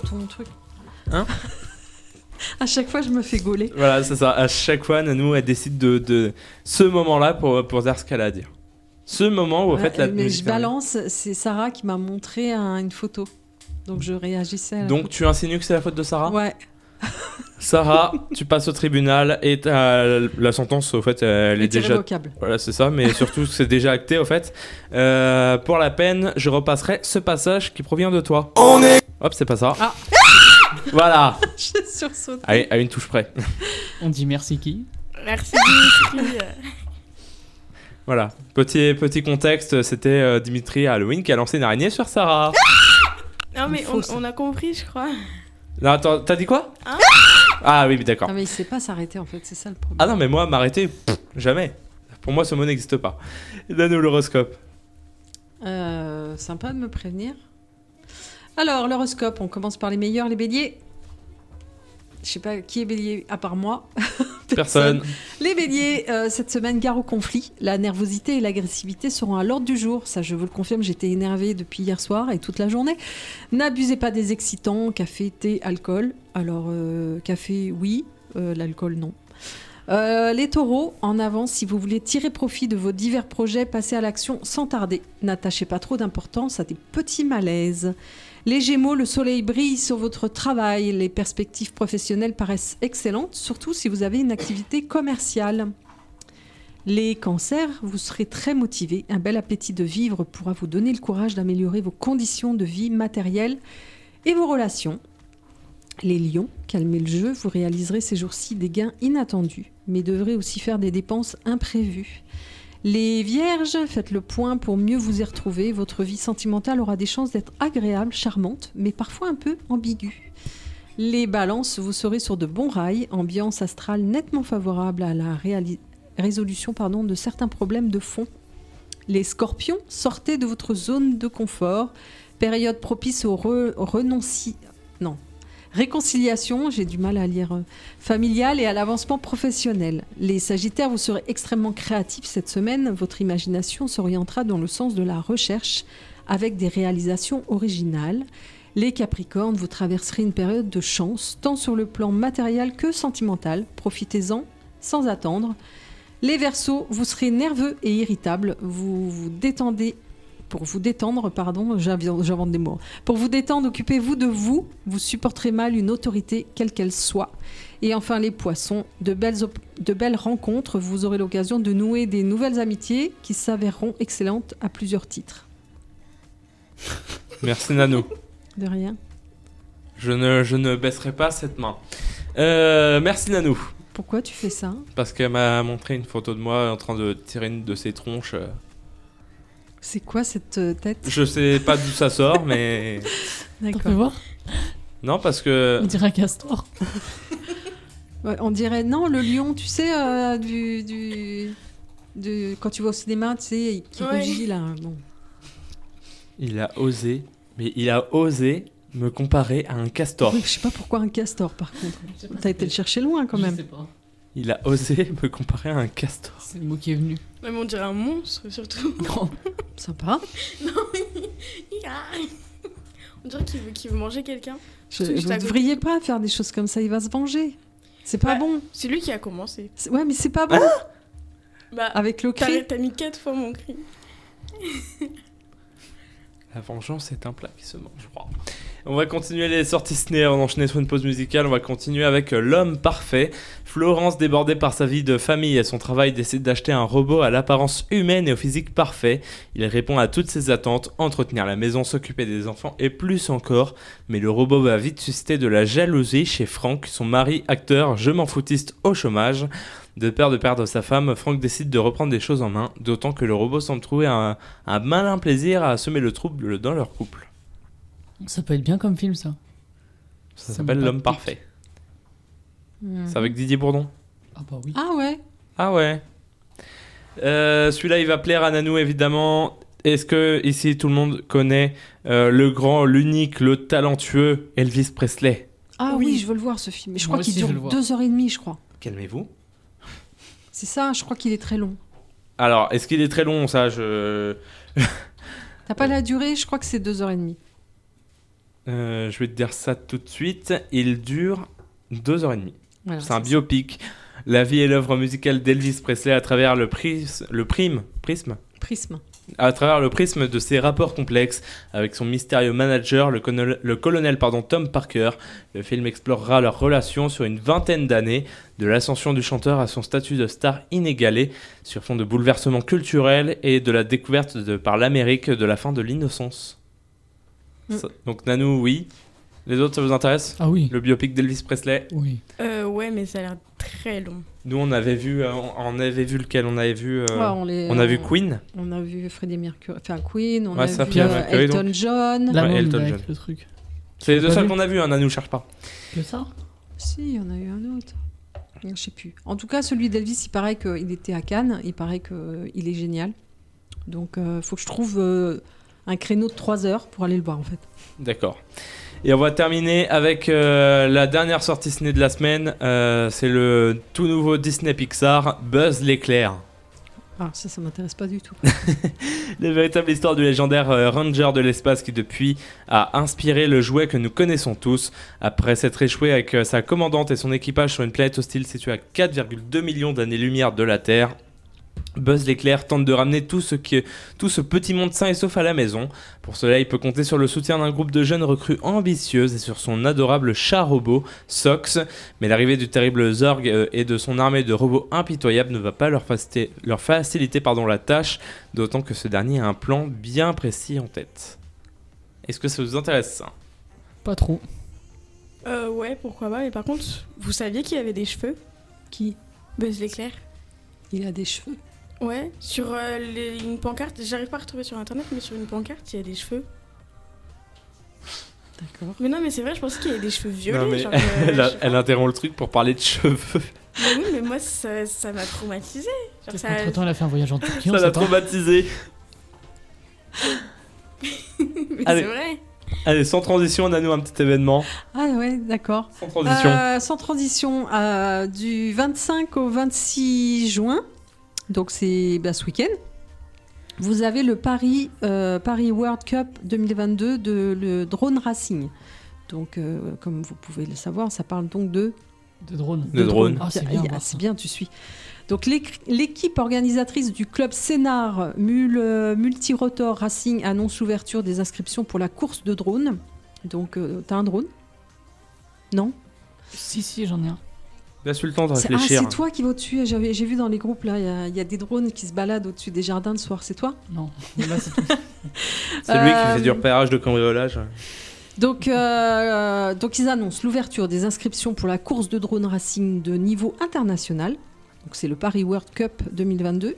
ton truc. Hein? À chaque fois, je me fais gauler. Voilà, c'est ça. À chaque fois, Nanou, elle décide de ce moment-là pour dire ce qu'elle a à dire. Ce moment où, en fait, la mais musique je termine. balance, c'est Sarah qui m'a montré une photo. Donc je réagissais à la Donc, tu insinues que c'est la faute de Sarah? Ouais. Sarah, tu passes au tribunal et la sentence, au fait, elle est C'est déjà... irrévocable. Voilà, c'est ça, mais surtout, c'est déjà acté, au fait. Pour la peine, je repasserai ce passage qui provient de toi. Hop, c'est pas ça. Ah. Voilà. J'ai sursauté. À une touche près. On dit merci qui? Merci Dimitri. Voilà. Petit contexte, c'était Dimitri à Halloween qui a lancé une araignée sur Sarah. Non mais Faux, ça. on a compris, je crois. Non, attends, t'as dit quoi? Hein? Ah oui, d'accord. Ah mais il sait pas s'arrêter en fait, c'est ça le problème. Ah non, mais moi, m'arrêter, jamais. Pour moi, ce mot n'existe pas. Donne-nous l'horoscope. Sympa de me prévenir. Alors, l'horoscope, on commence par les meilleurs, les béliers. Je sais pas qui est bélier à part moi. Personne. Les béliers, cette semaine, gare au conflit. La nervosité et l'agressivité seront à l'ordre du jour. Ça, je vous le confirme, j'étais énervée depuis hier soir et toute la journée. N'abusez pas des excitants, café, thé, alcool. Alors, café, oui, l'alcool, non. Les taureaux, en avant, si vous voulez tirer profit de vos divers projets, passez à l'action sans tarder. N'attachez pas trop d'importance à des petits malaises. Les gémeaux, le soleil brille sur votre travail. Les perspectives professionnelles paraissent excellentes, surtout si vous avez une activité commerciale. Les cancers, vous serez très motivés. Un bel appétit de vivre pourra vous donner le courage d'améliorer vos conditions de vie matérielles et vos relations. Les lions, calmez le jeu, vous réaliserez ces jours-ci des gains inattendus, mais devrez aussi faire des dépenses imprévues. Les vierges, faites le point pour mieux vous y retrouver. Votre vie sentimentale aura des chances d'être agréable, charmante, mais parfois un peu ambiguë. Les balances, vous serez sur de bons rails, ambiance astrale nettement favorable à la résolution de certains problèmes de fond. Les scorpions, sortez de votre zone de confort, période propice au réconciliation, j'ai du mal à lire, familiale et à l'avancement professionnel. Les sagittaires, vous serez extrêmement créatifs cette semaine. Votre imagination s'orientera dans le sens de la recherche avec des réalisations originales. Les capricornes, vous traverserez une période de chance, tant sur le plan matériel que sentimental. Profitez-en sans attendre. Les verseaux, vous serez nerveux et irritables. Pour vous détendre, j'invente des mots. Pour vous détendre, occupez-vous de vous. Vous supporterez mal une autorité, quelle qu'elle soit. Et enfin, les poissons, de belles rencontres. Vous aurez l'occasion de nouer des nouvelles amitiés qui s'avéreront excellentes à plusieurs titres. Merci Nanou. De rien. Je ne baisserai pas cette main. Merci Nanou. Pourquoi tu fais ça? Parce qu'elle m'a montré une photo de moi en train de tirer une de ses tronches. C'est quoi cette tête? Je sais pas d'où ça sort, mais... T'en peux D'accord. voir? Non, parce que... On dirait un castor. Ouais, on dirait, non, le lion, tu sais, quand tu vas au cinéma, tu sais, qui Ouais. rugit là. Bon. Il a osé me comparer à un castor. Oui, je sais pas pourquoi un castor, par contre. T'as été le chercher loin, quand même. Je sais pas. Il a osé me comparer à un castor. C'est le mot qui est venu. Même on dirait un monstre surtout. Non. Sympa. On dirait qu'il veut manger quelqu'un. Vous Juste à ne côté. devriez pas faire des choses comme ça, il va se venger. C'est pas Ouais. bon. C'est lui qui a commencé. Ouais, mais c'est pas bon. Bah, Avec le cri. t'as mis 4 fois mon cri. La vengeance est un plat qui se mange, je crois. On va continuer les sorties ciné, on va enchaîner sur une pause musicale. On va continuer avec L'homme parfait. Florence, débordée par sa vie de famille et son travail, décide d'acheter un robot à l'apparence humaine et au physique parfait. Il répond à toutes ses attentes, entretenir la maison, s'occuper des enfants et plus encore. Mais le robot va vite susciter de la jalousie chez Franck, son mari, acteur, je m'en foutiste au chômage. De peur de perdre sa femme, Franck décide de reprendre des choses en main, d'autant que le robot semble trouver un malin plaisir à semer le trouble dans leur couple. Ça peut être bien comme film, ça. Ça Ça s'appelle me L'homme palpite. parfait. Mhm. C'est avec Didier Bourdon. Ah bah oui. Ah ouais. Ah ouais. Celui-là, il va plaire à Nanou, évidemment. Est-ce que ici tout le monde connaît le grand, l'unique, le talentueux Elvis Presley? Ah oui. Oui. je veux le voir ce film. Mais je Moi crois qu'il aussi, je dure veux le voir. 2h30, je crois. Calmez-vous. C'est ça, je crois qu'il est très long. Alors, est-ce qu'il est très long, ça je... T'as pas la durée, je crois que c'est 2h30. Je vais te dire ça tout de suite. Il dure 2h30. Voilà, C'est un biopic. La vie et l'œuvre musicale d'Elvis Presley à travers prisme à travers le prisme de ses rapports complexes avec son mystérieux manager, le colonel Tom Parker. Le film explorera leur relation sur une vingtaine d'années, de l'ascension du chanteur à son statut de star inégalé, sur fond de bouleversements culturels et de la découverte par l'Amérique de la fin de l'innocence. Donc Nanou, oui. Les autres, ça vous intéresse ? Ah oui. Le biopic d'Elvis Presley ? Oui. Ouais, mais ça a l'air très long. Nous, on avait vu lequel ? On avait vu, on a vu Queen. On a vu Freddie Mercury, enfin Queen, on Ouais, a ça, vu Pierre Mercury, Elton donc. John. La Ouais, môme Elton avec John. le truc. C'est les deux Pas seuls vu. qu'on a vu, Nanou, cherche pas. Que ça? Si, il y en a eu un autre. Je sais plus. En tout cas, celui d'Elvis, il paraît qu'il était à Cannes. Il paraît qu'il est génial. Donc, faut que je trouve un créneau de 3 heures pour aller le voir, en fait. D'accord. Et on va terminer avec la dernière sortie ciné de la semaine. C'est le tout nouveau Disney Pixar, Buzz l'éclair. Ah, ça m'intéresse pas du tout. La véritable histoire du légendaire Ranger de l'espace qui depuis a inspiré le jouet que nous connaissons tous. Après s'être échoué avec sa commandante et son équipage sur une planète hostile située à 4,2 millions d'années-lumière de la Terre, Buzz l'éclair tente de ramener tout ce petit monde sain et sauf à la maison. Pour cela, il peut compter sur le soutien d'un groupe de jeunes recrues ambitieuses et sur son adorable chat robot, Sox. Mais l'arrivée du terrible Zorg et de son armée de robots impitoyables ne va pas leur faciliter la tâche, d'autant que ce dernier a un plan bien précis en tête. Est-ce que ça vous intéresse, ça ? Pas trop. Ouais, pourquoi pas. Mais par contre, vous saviez qu'il y avait des cheveux ? Qui ? Buzz l'éclair. Il a des cheveux. Ouais, sur une pancarte, j'arrive pas à retrouver sur internet, mais sur une pancarte, il y a des cheveux. D'accord. Mais non, mais c'est vrai, je pensais qu'il y avait des cheveux violets. Non, mais genre, elle interrompt le truc pour parler de cheveux. Mais oui, mais moi, ça m'a traumatisée. Genre, Peut-être qu'entre-temps, elle a fait un voyage en Turquie, on Ça sait l'a pas. traumatisé. Mais Allez. c'est vrai. Allez, sans transition, on a nous un petit événement. Ah ouais, d'accord. Sans transition. Sans transition, du 25 au 26 juin, donc c'est ce week-end, vous avez le Paris World Cup 2022 de le drone racing. Donc, comme vous pouvez le savoir, ça parle donc de drone. De drone. Ah, c'est bien. voir c'est ça. bien, tu suis. Donc l'équipe organisatrice du club Sénart Multirotor Racing annonce l'ouverture des inscriptions pour la course de drone. Donc, t'as un drone ? Non ? Si, j'en ai un. Laisse le temps de C'est réfléchir. toi qui vas au-dessus. J'ai vu dans les groupes, là, il y a des drones qui se baladent au-dessus des jardins le soir. C'est toi ? Non, là, c'est tout. C'est lui qui fait du repérage de cambriolage. Donc ils annoncent l'ouverture des inscriptions pour la course de drone racing de niveau international. Donc c'est le Paris World Cup 2022.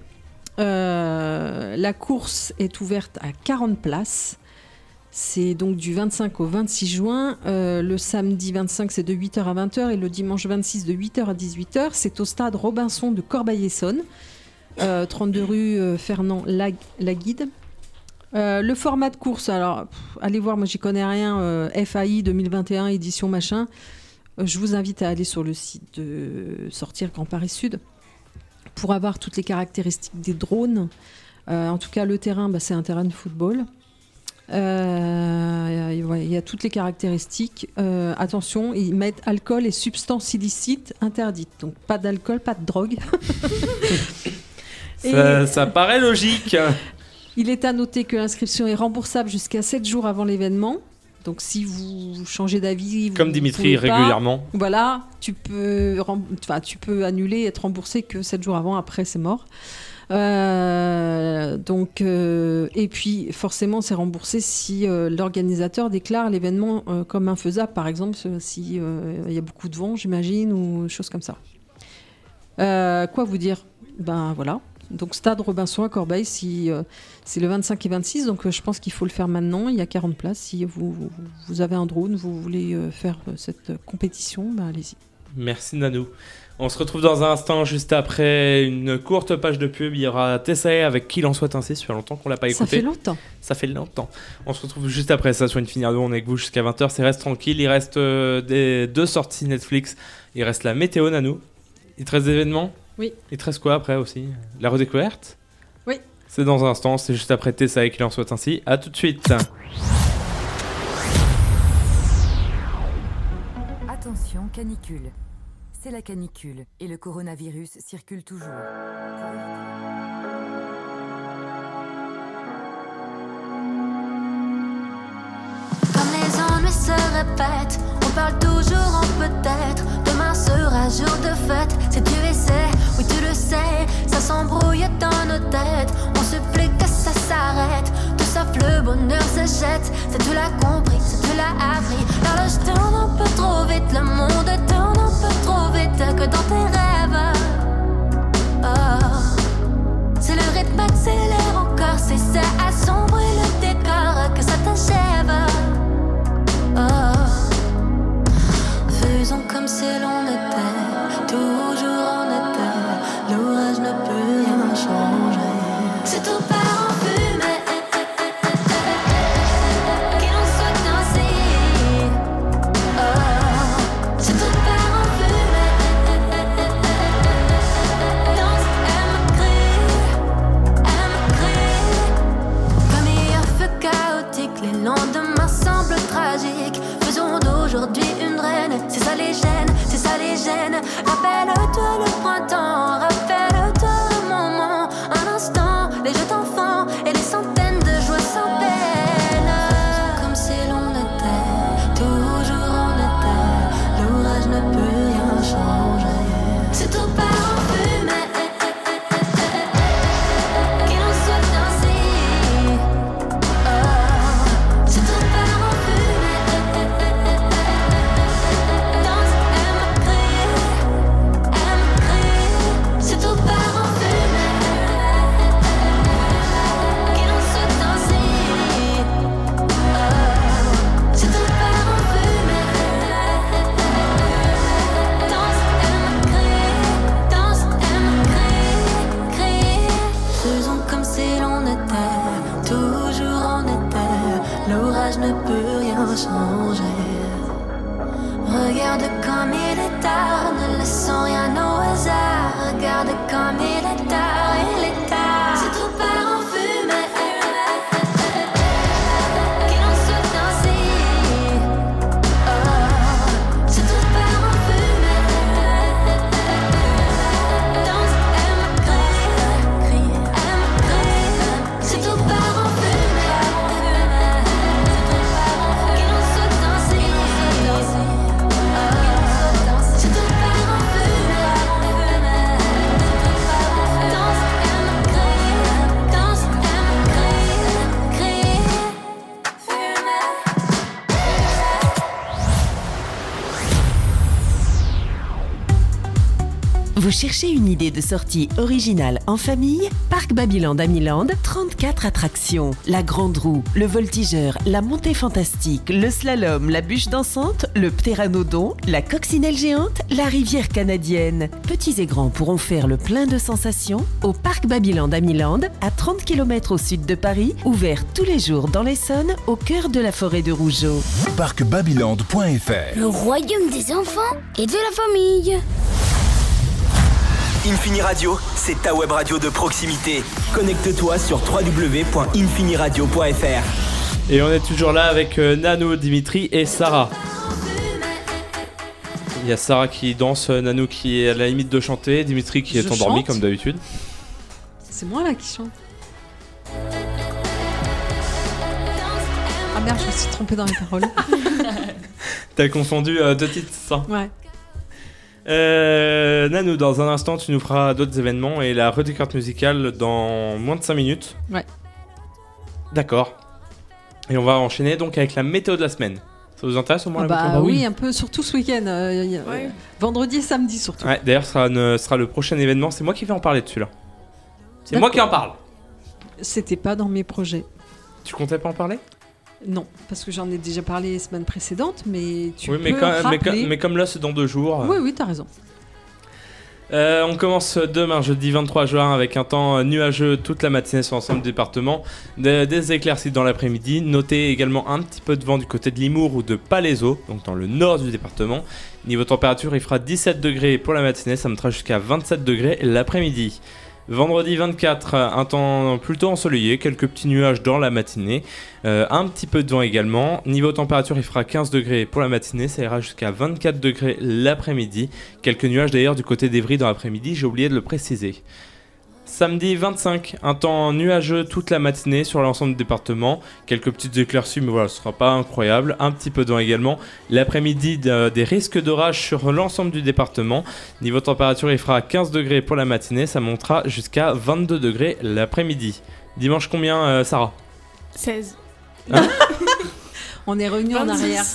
La course est ouverte à 40 places. C'est donc du 25 au 26 juin. Le samedi 25, c'est de 8h à 20h et le dimanche 26 de 8h à 18h. C'est au stade Robinson de Corbeil-Essonnes, 32 rue Fernand Laguide. Le format de course, alors allez voir, moi j'y connais rien, FAI 2021 édition machin. Je vous invite à aller sur le site de Sortir Grand Paris Sud pour avoir toutes les caractéristiques des drones. En tout cas, le terrain, c'est un terrain de football. Il y a toutes les caractéristiques. Attention, ils mettent alcool et substances illicites interdites. Donc pas d'alcool, pas de drogue. Ça paraît logique. Il est à noter que l'inscription est remboursable jusqu'à 7 jours avant l'événement. Donc si vous changez d'avis... Comme vous Dimitri pouvez pas, régulièrement. Voilà, tu peux annuler et être remboursé que 7 jours avant, après c'est mort. Et puis forcément c'est remboursé si l'organisateur déclare l'événement comme infaisable, par exemple si y a beaucoup de vent, j'imagine, ou choses comme ça. Quoi vous dire ? Voilà. Donc Stade Robinson à Corbeil, c'est le 25 et 26, donc je pense qu'il faut le faire maintenant. Il y a 40 places. Si vous avez un drone, vous voulez faire cette compétition, allez-y. Merci Nanou. On se retrouve dans un instant, juste après une courte page de pub. Il y aura Tessae avec Qu'il en soit ainsi. Ça fait longtemps qu'on l'a pas écouté. Ça fait longtemps. On se retrouve juste après ça sur une finale. On est avec vous jusqu'à 20h. C'est Reste Tranquille. Il reste des 2 sorties Netflix. Il reste la météo, Nanou. Il te reste des événements ? Oui. Il te reste quoi après aussi ? La redécouverte ? Oui. C'est dans un instant. C'est juste après Tessae Qu'il en soit ainsi. À tout de suite. canicule. C'est la canicule et le coronavirus circule toujours. Comme les ennuis se répètent, on parle toujours en peut-être. Demain sera jour de fête. Si tu essaies, oui tu le sais, ça s'embrouille dans nos têtes. On supplie que ça s'arrête. Tout sauf le bonheur se jette. Ça tu l'as compris, ça tu l'as appris. L'horloge tourne un peu trop vite, le monde tourne un peu trop vite que dans tes rêves. Oh. C'est le rythme accélère encore, c'est ça assombrit le décor que ça t'achève. Oh. Faisons comme si l'on était, toujours en été. L'orage ne peut rien changer. C'est tout part en fumée, qu'il en soit ainsi. Oh. C'est tout part en fumée. Danse, aime, crie. Comme hier fut chaotique, les lendemains semblent tragiques. Faisons d'aujourd'hui une reine, c'est ça les gêne, c'est ça les gêne. Rappelle-toi le printemps, rappelle-toi un moment, un instant, les jeux d'enfants et les centaines de joies sans peine. Comme si l'on était, toujours en été, l'orage ne peut rien changer. C'est tout part en fumée, qu'il en soit ainsi. Oh. C'est tout part en fumée. Danse, aime, crie. C'est tout part en fumée. Qu'il en soit ainsi. Oh. C'est tout part en fumée. Danse, aime, crie. Faisons comme si l'on était, toujours en été. L'orage ne peut rien changer. Regarde comme il est tard, ne laissons rien au hasard. Regarde comme il est tard, il est tard. C'est tout part en fumée, qu'il en soit ainsi. Oh. C'est tout part en fumée. Danse, aime, crie. C'est tout part en fumée, qu'il en soit ainsi. C'est tout part en fumée. Danse, aime, crie. Danse, aime, crie. Vous cherchez une idée de sortie originale en famille? Parc Babyland à Milan, 34 attractions. La grande roue, le voltigeur, la montée fantastique, le slalom, la bûche dansante, le ptéranodon, la coccinelle géante, la rivière canadienne. Petits et grands pourront faire le plein de sensations au Parc Babyland à Milan, à 30 km au sud de Paris, ouvert tous les jours dans l'Essonne, au cœur de la forêt de Rougeot. Parcbabyland.fr. Le royaume des enfants et de la famille. Infini Radio, c'est ta web radio de proximité. Connecte-toi sur www.infiniradio.fr. Et on est toujours là avec Nano, Dimitri et Sarah. Il y a Sarah qui danse, Nano qui est à la limite de chanter, Dimitri qui est Je endormi chante. comme d'habitude. C'est moi là qui chante. Ah merde, je me suis trompée dans les paroles. T'as confondu deux titres, c'est ça? Ouais. Nano, dans un instant, tu nous feras d'autres événements et la redécouverte musicale dans moins de 5 minutes. Ouais. D'accord. Et on va enchaîner donc avec la météo de la semaine. Ça vous intéresse au moins la météo? Oui, un peu, surtout ce week-end. Vendredi et samedi surtout. Ouais, d'ailleurs, ce sera le prochain événement. C'est moi qui vais en parler de celui-là. C'est moi qui en parle. C'était pas dans mes projets. Tu comptais pas en parler? Non, parce que j'en ai déjà parlé les semaines précédentes, mais tu oui, peux rappeler... mais comme là, c'est dans 2 jours. Oui, t'as raison. On commence demain, jeudi 23 juin, avec un temps nuageux toute la matinée sur l'ensemble du département. Des éclaircies dans l'après-midi. Notez également un petit peu de vent du côté de Limours ou de Palaiseau, donc dans le nord du département. Niveau température, il fera 17 degrés pour la matinée, ça montera jusqu'à 27 degrés l'après-midi. Vendredi 24, un temps plutôt ensoleillé, quelques petits nuages dans la matinée, un petit peu de vent également. Niveau température, il fera 15 degrés pour la matinée, ça ira jusqu'à 24 degrés l'après-midi. Quelques nuages d'ailleurs du côté d'Evry dans l'après-midi, j'ai oublié de le préciser. Samedi 25, un temps nuageux toute la matinée sur l'ensemble du département. Quelques petites éclaircies, mais voilà, ce sera pas incroyable. Un petit peu de vent également. L'après-midi, des risques d'orage sur l'ensemble du département. Niveau température, il fera 15 degrés pour la matinée. Ça montera jusqu'à 22 degrés l'après-midi. Dimanche combien, Sarah ? 16. On est revenu en 26. arrière.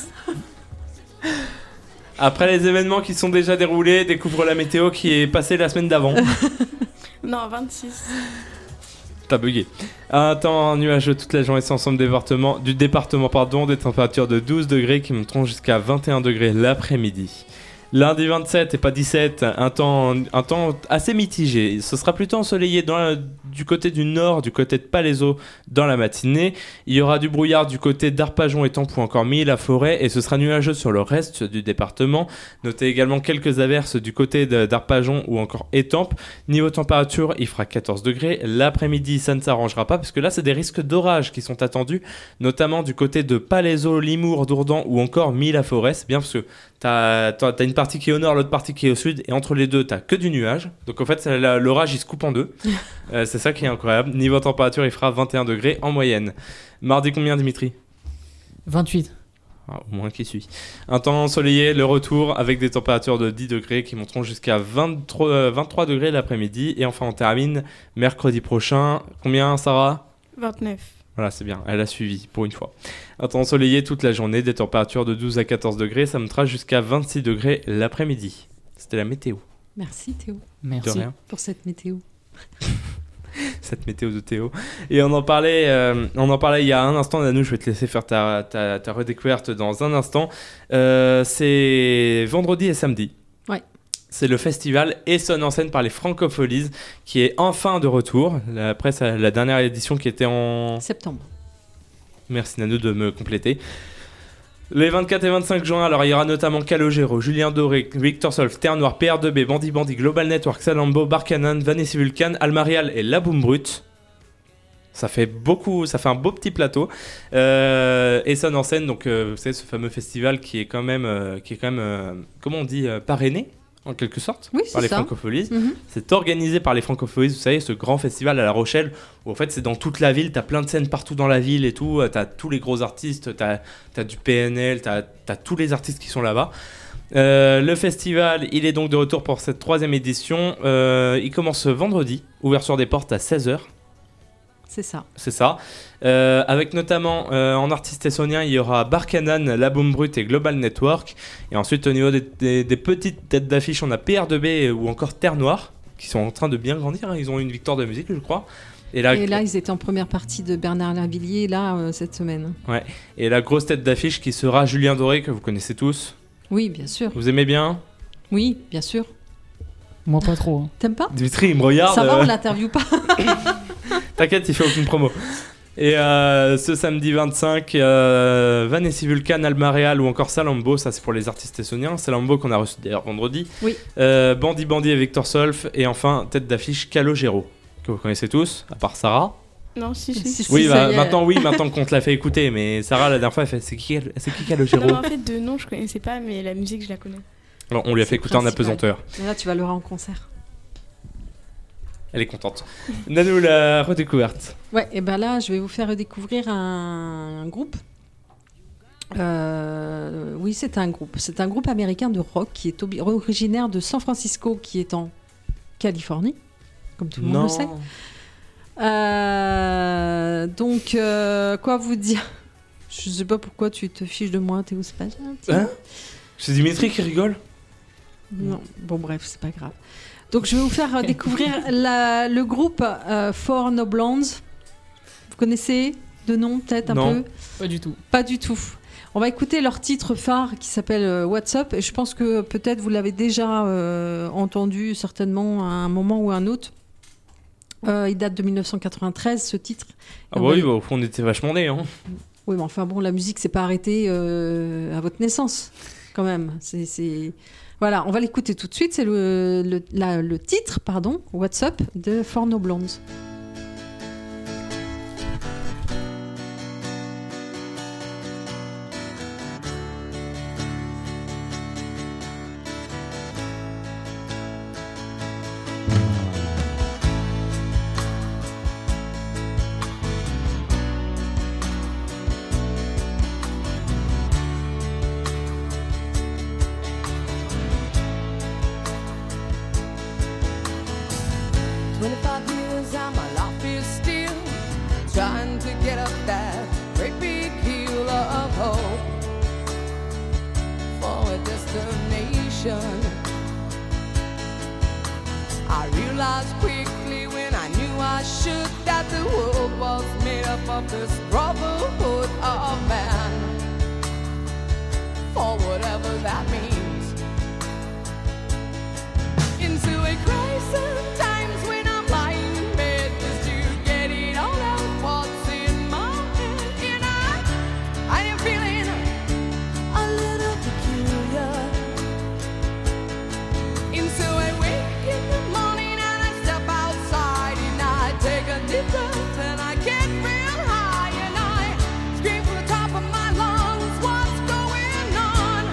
Après les événements qui sont déjà déroulés, découvre la météo qui est passée la semaine d'avant. Non, 26. T'as bugué. Un temps nuageux toute la journée sur l'ensemble du département, des températures de 12 degrés qui monteront jusqu'à 21 degrés l'après-midi. Lundi 27 et pas 17, un temps assez mitigé. Ce sera plutôt ensoleillé du côté du nord, du côté de Palaiseau dans la matinée. Il y aura du brouillard du côté d'Arpajon, Étampes ou encore Milly-la-Forêt et ce sera nuageux sur le reste du département. Notez également quelques averses du côté d'Arpajon ou encore Étampes. Niveau température, il fera 14 degrés. L'après-midi, ça ne s'arrangera pas parce que là, c'est des risques d'orage qui sont attendus, notamment du côté de Palaiseau, Limours, Dourdan ou encore Milly-la-Forêt. C'est bien parce que t'as une partie qui est au nord, l'autre partie qui est au sud, et entre les deux, t'as que du nuage. Donc en fait, l'orage, il se coupe en deux. C'est ça qui est incroyable. Niveau température, il fera 21 degrés en moyenne. Mardi, combien, Dimitri ? 28. Ah, au moins qui suit. Un temps ensoleillé, le retour, avec des températures de 10 degrés qui monteront jusqu'à 23 degrés l'après-midi. Et enfin, on termine mercredi prochain. Combien, Sarah ? 29. Voilà, c'est bien, elle a suivi pour une fois. Un temps ensoleillé toute la journée, des températures de 12 à 14 degrés, ça montera jusqu'à 26 degrés l'après-midi. C'était la météo. Merci Théo. De rien. Pour cette météo. Cette météo de Théo. Et on en parlait il y a un instant, Nanou, je vais te laisser faire ta redécouverte dans un instant. C'est vendredi et samedi. Ouais. C'est le festival Essonne en scène par les Francopholies qui est enfin de retour. Après la dernière édition qui était en septembre. Merci Nanou de me compléter. Les 24 et 25 juin, alors il y aura notamment Calogero, Julien Doré, Victor Solf, Terre Noire, PR2B, Bandi Bandi, Global Network, Salambo, Barcanan, Vanessa Vulcan, Almarial et La Boom Brut. Ça fait un beau petit plateau. Essonne en scène, donc vous savez ce fameux festival qui est quand même, comment on dit, parrainé en quelque sorte, oui, par les ça. Francopholies. Mm-hmm. C'est organisé par les Francopholies, vous savez, ce grand festival à La Rochelle, où en fait c'est dans toute la ville, t'as plein de scènes partout dans la ville et tout, t'as tous les gros artistes, t'as du PNL, t'as tous les artistes qui sont là-bas. Le festival, il est donc de retour pour cette 3e édition. Il commence vendredi, ouverture des portes à 16h. C'est ça. C'est ça. Avec notamment en artistes essoniens, il y aura Barcanan, La Boom Brut et Global Network. Et ensuite, au niveau des petites têtes d'affiche, on a PR2B ou encore Terre Noire, qui sont en train de bien grandir. Ils ont eu une victoire de musique, je crois. Et là, ils étaient en première partie de Bernard Lavilliers, cette semaine. Ouais. Et la grosse tête d'affiche qui sera Julien Doré, que vous connaissez tous. Oui, bien sûr. Vous aimez bien ? Oui, bien sûr. Moi, pas trop. Hein. T'aimes pas ? Dimitri, il me regarde. Ça va, on l'interviewe pas. T'inquiète, il fait aucune promo. Et ce samedi 25, Vanessa Vulcan, Almareal ou encore Salambo, ça c'est pour les artistes essoniens. Salambo qu'on a reçu d'ailleurs vendredi. Oui. Bandi Bandi et Victor Solf. Et enfin, tête d'affiche Calogero, que vous connaissez tous, à part Sarah. Non, si. Oui, maintenant qu'on te l'a fait écouter, mais Sarah la dernière fois elle fait c'est qui Calogero? Non, en fait, de nom je connaissais pas, mais la musique je la connais. Alors, on lui a fait écouter en apesanteur. Et là, tu vas le voir en concert. Elle est contente. Nanou, la redécouverte. Ouais, et ben là, je vais vous faire redécouvrir un groupe. Oui, c'est un groupe. C'est un groupe américain de rock qui est originaire de San Francisco, qui est en Californie, comme tout le monde le sait. Donc, quoi vous dire? Je sais pas pourquoi tu te fiches de moi, Théo, c'est pas gentil. Hein? C'est Dimitri qui rigole? Non, bon bref, c'est pas grave. Donc je vais vous faire découvrir le groupe For No Blondes. Vous connaissez de nom peut-être un peu? Pas du tout. Pas du tout. On va écouter leur titre phare qui s'appelle What's Up, et je pense que peut-être vous l'avez déjà entendu certainement à un moment ou à un autre. Il date de 1993 ce titre. Ah bah oui, au fond on était vachement nés. Hein. Oui, mais enfin bon, la musique s'est pas arrêtée à votre naissance quand même. Voilà, on va l'écouter tout de suite. C'est le titre, pardon, What's Up de For No Blondes. Trying to get up that great big hill of hope for a destination. I realized quickly when I knew I should that the world was made up of this brotherhood of man, for whatever that means. Into a crisis times when I'm lying in bed just to get it all out. What's in my head? And I am feeling a little peculiar. And so I wake in the morning and I step outside and I take a deep breath and I get real high and I scream from the top of my lungs, what's going on?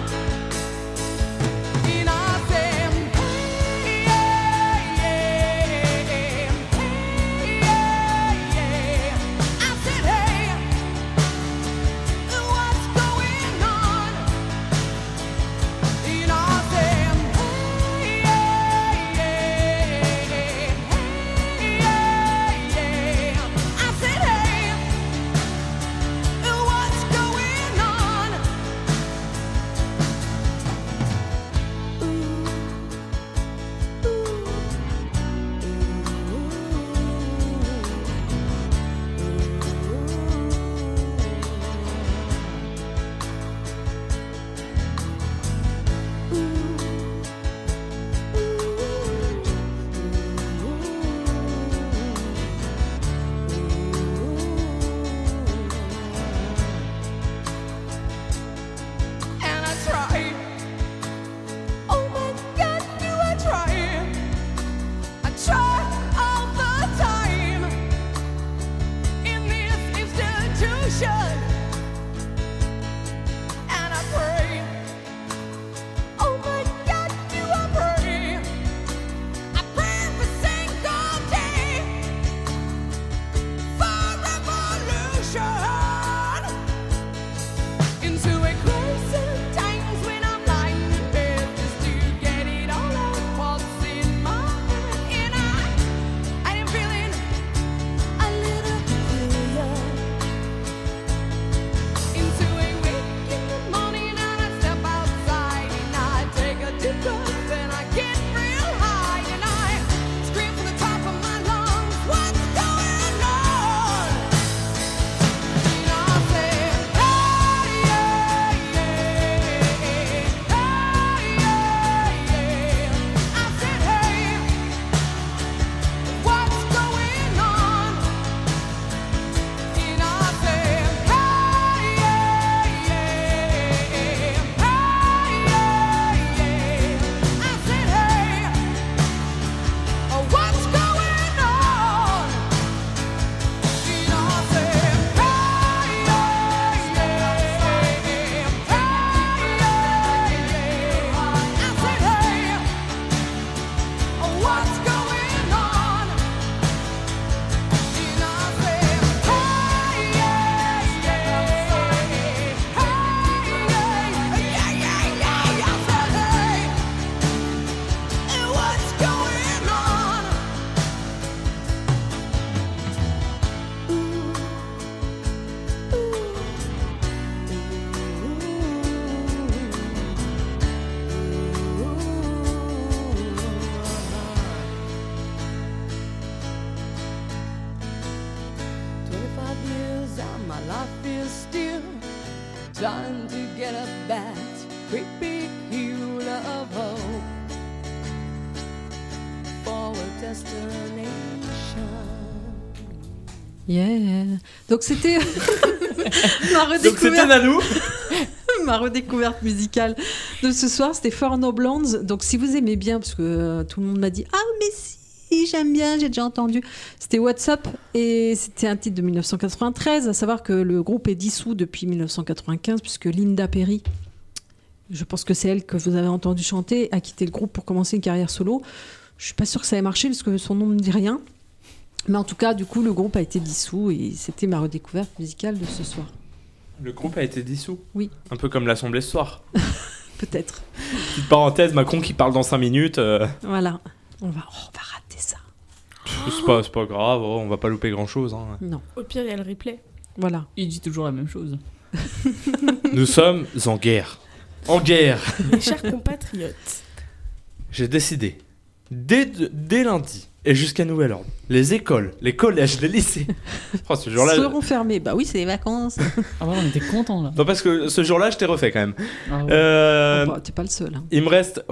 And I say, hey, yeah, yeah, hey, yeah, yeah. I said, hey, what's going on? And I said, hey, yeah, yeah, hey, yeah, yeah. I said, hey, what's going on? And I try. Oh my God, do I try? I try all the time in this institution. And I pray. Oh my God, do I pray? I pray every single day for revolution. Into a crisis times when I'm lying in bed just to get it all out. What's in my head? And I am feeling a little peculiar. Into a wake in the morning and I step outside and I take a deep breath and I get real high and I scream from the top of my lungs, what's going on? And I say, hey, yeah, yeah, hey, yeah, yeah. I said, hey, what's going on? And I said, hey, yeah, yeah, hey, yeah, yeah. I said, hey, what's going on? And I said, hey, yeah, yeah, hey, yeah, yeah. I said, hey, what's going on? And I said, hey, yeah, yeah, hey, yeah, yeah, yeah. I said, hey, what's going on? Years and my life is still trying to get up that great big hill of hope for a destination. Yeah. Donc c'était ma Donc c'était redécouverte. Nanou. Ma redécouverte musicale de ce soir, c'était For No Blondes. Donc, si vous aimez bien, parce que tout le monde m'a dit « Ah, mais si, j'aime bien, j'ai déjà entendu ». C'était What's Up et c'était un titre de 1993, à savoir que le groupe est dissous depuis 1995, puisque Linda Perry, je pense que c'est elle que vous avez entendu chanter, a quitté le groupe pour commencer une carrière solo. Je suis pas sûre que ça ait marché, parce que son nom ne me dit rien. Mais en tout cas, du coup, le groupe a été dissous et c'était ma redécouverte musicale de ce soir. Le groupe a été dissous. Oui. Un peu comme l'Assemblée ce soir. Peut-être. Petite parenthèse, Macron qui parle dans 5 minutes. Voilà. On va rater ça. C'est pas grave, on va pas louper grand-chose. Hein. Non. Au pire, il y a le replay. Voilà. Il dit toujours la même chose. Nous sommes en guerre. En guerre. Mes chers compatriotes. J'ai décidé, dès lundi et jusqu'à nouvel ordre, les écoles, les collèges, les lycées ce jour-là, seront fermés. Bah oui, c'est les vacances. Ah ouais, on était contents là. Non, parce que ce jour-là, je t'ai refait quand même. Ah ouais. T'es pas le seul. Hein. Il me reste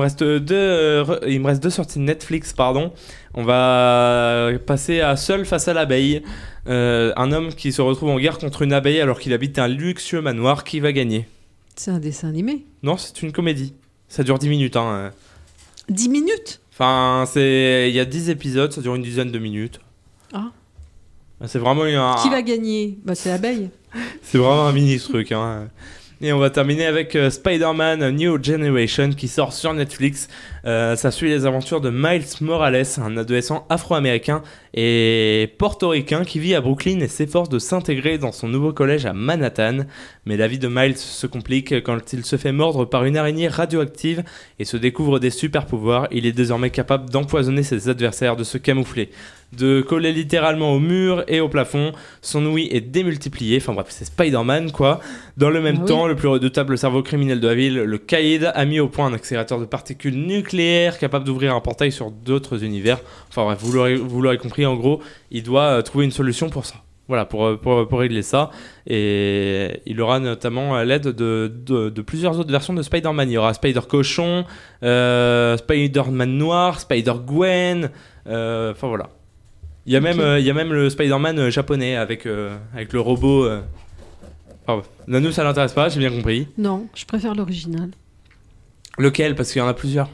deux sorties de Netflix, pardon. On va passer à Seul face à l'abeille. Un homme qui se retrouve en guerre contre une abeille alors qu'il habite un luxueux manoir. Qui va gagner? C'est un dessin animé. Non, c'est une comédie. Ça dure 10 minutes. 10 minutes? Enfin, il y a 10 épisodes, ça dure une dizaine de minutes. Ah. C'est vraiment Qui va gagner? Bah, c'est l'abeille. C'est vraiment un mini truc. Et on va terminer avec Spider-Man New Generation qui sort sur Netflix. Ça suit les aventures de Miles Morales, un adolescent afro-américain et portoricain qui vit à Brooklyn et s'efforce de s'intégrer dans son nouveau collège à Manhattan. Mais la vie de Miles se complique quand il se fait mordre par une araignée radioactive et se découvre des super pouvoirs. Il est désormais capable d'empoisonner ses adversaires, de se camoufler, de coller littéralement au mur et au plafond. Son ouïe est démultiplié. Enfin bref, c'est Spider-Man quoi. Dans le même temps, le plus redoutable cerveau criminel de la ville, le Caïd, a mis au point un accélérateur de particules nucléaires capable d'ouvrir un portail sur d'autres univers. Enfin bref, vous l'aurez compris, en gros, il doit trouver une solution pour ça. Voilà, pour régler ça. Et il aura notamment l'aide de plusieurs autres versions de Spider-Man. Il y aura Spider-Cochon, Spider-Man Noir, Spider-Gwen. Enfin voilà. Il y a même le Spider-Man japonais avec le robot. Enfin, Nanou, ça l'intéresse pas, j'ai bien compris. Non, je préfère l'original. Lequel? Parce qu'il y en a plusieurs.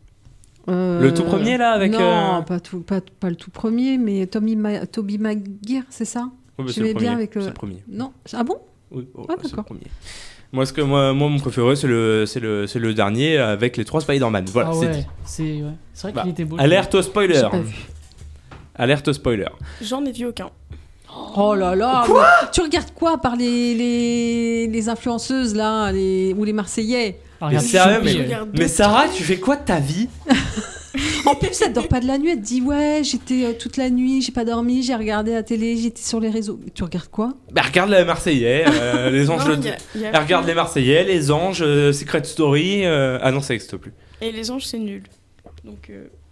Le tout premier là avec. Non, pas le tout premier, mais Tobey Maguire, c'est ça? Oui, je vais bien avec. C'est le premier. Non, ah bon? Oui, c'est le premier. Moi, mon préféré, c'est le dernier avec les 3 Spider-Man. Voilà, ah c'est ouais, dit. c'est vrai qu'il était beau. Alerte au spoiler. Alerte au spoiler. J'en ai vu aucun. Oh là là. Quoi? Tu regardes quoi par les influenceuses là, ou les Marseillais? Mais sérieux, mais Sarah, tu fais quoi de ta vie? En plus, elle dort pas de la nuit. Elle te dit ouais, j'étais toute la nuit, j'ai pas dormi, j'ai regardé la télé, j'étais sur les réseaux. Tu regardes quoi? Bah regarde les Marseillais, les anges. Elle regarde les Marseillais, les anges, Secret Story. Ah non, ça n'existe plus. Et les anges, c'est nul. Donc.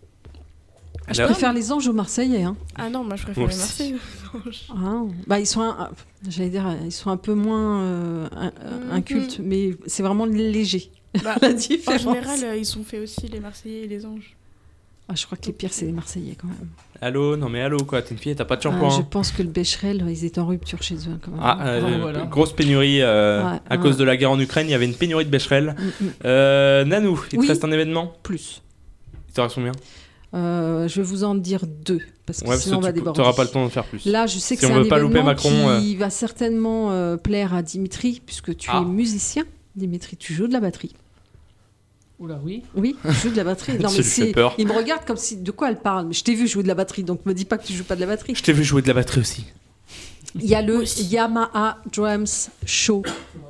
Je préfère les anges aux Marseillais. Hein. Ah non, moi je préfère les Marseillais aux anges. Ah, bah ils sont, ils sont un peu moins incultes, mais c'est vraiment léger. Bah, la différence. En général, ils sont faits aussi les Marseillais et les anges. Ah, je crois que les pires, c'est les Marseillais quand même. Allô, non mais allô quoi, t'es une fille et t'as pas de shampoing. Je pense que le Becherel, ils étaient en rupture chez eux quand même. Voilà. Grosse pénurie à cause de la guerre en Ukraine, il y avait une pénurie de Becherel. Nanou, il te reste un événement? Plus. Il te reste combien? Je vais vous en dire 2 parce que sinon on va déborder. T'auras pas le temps de faire plus. Là, je sais que si c'est on un veut pas louper événement Macron, qui va certainement plaire à Dimitri puisque tu es musicien. Dimitri, tu joues de la batterie. Oula, oui. Oui, je joue de la batterie. Non, mais il me regarde comme si. De quoi elle parle? Mais je t'ai vu jouer de la batterie, donc me dis pas que tu joues pas de la batterie. Je t'ai vu jouer de la batterie aussi. Il y a le Yamaha Drums Show.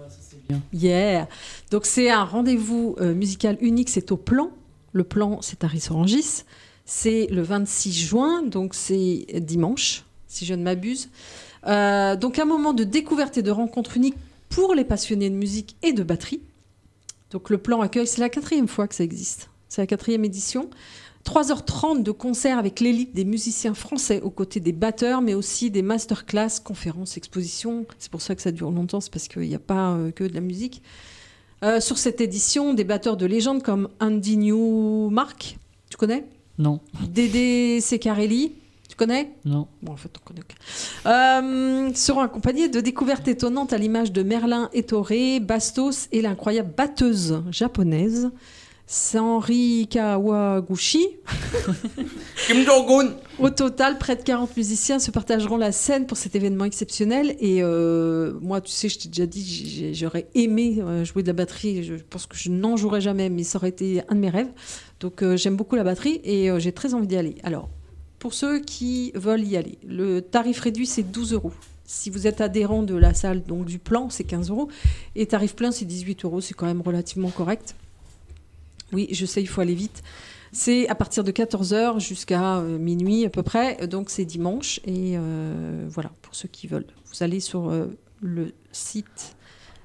Yeah. Donc c'est un rendez-vous musical unique, c'est au Plan. Le Plan, c'est à Ris-Orangis. C'est le 26 juin, donc c'est dimanche, si je ne m'abuse. Donc un moment de découverte et de rencontre unique pour les passionnés de musique et de batterie. Donc le Plan accueille, c'est la 4e fois que ça existe. C'est la 4e édition. 3h30 de concert avec l'élite des musiciens français aux côtés des batteurs, mais aussi des masterclass, conférences, expositions. C'est pour ça que ça dure longtemps, c'est parce qu'il n'y a pas que de la musique. Sur cette édition, des batteurs de légende comme Andy Newmark, tu connais? Non. Dédé Secarelli, Tu connais ? Non. Bon, en fait, on connaît aucun. Seront accompagnés de découvertes étonnantes à l'image de Merlin et Toré, Bastos et l'incroyable batteuse japonaise Sanri Kawaguchi. Kim Jong-un. Au total, près de 40 musiciens se partageront la scène pour cet événement exceptionnel. Et moi, tu sais, je t'ai déjà dit, j'aurais aimé jouer de la batterie. Je pense que je n'en jouerai jamais, mais ça aurait été un de mes rêves. Donc, j'aime beaucoup la batterie et j'ai très envie d'y aller. Alors, pour ceux qui veulent y aller, le tarif réduit, c'est 12 €. Si vous êtes adhérent de la salle, donc du plan, c'est 15 €. Et tarif plein, c'est 18 €. C'est quand même relativement correct. Oui, je sais, il faut aller vite. C'est à partir de 14h jusqu'à minuit à peu près. Donc, c'est dimanche. Et voilà, pour ceux qui veulent. Vous allez sur le site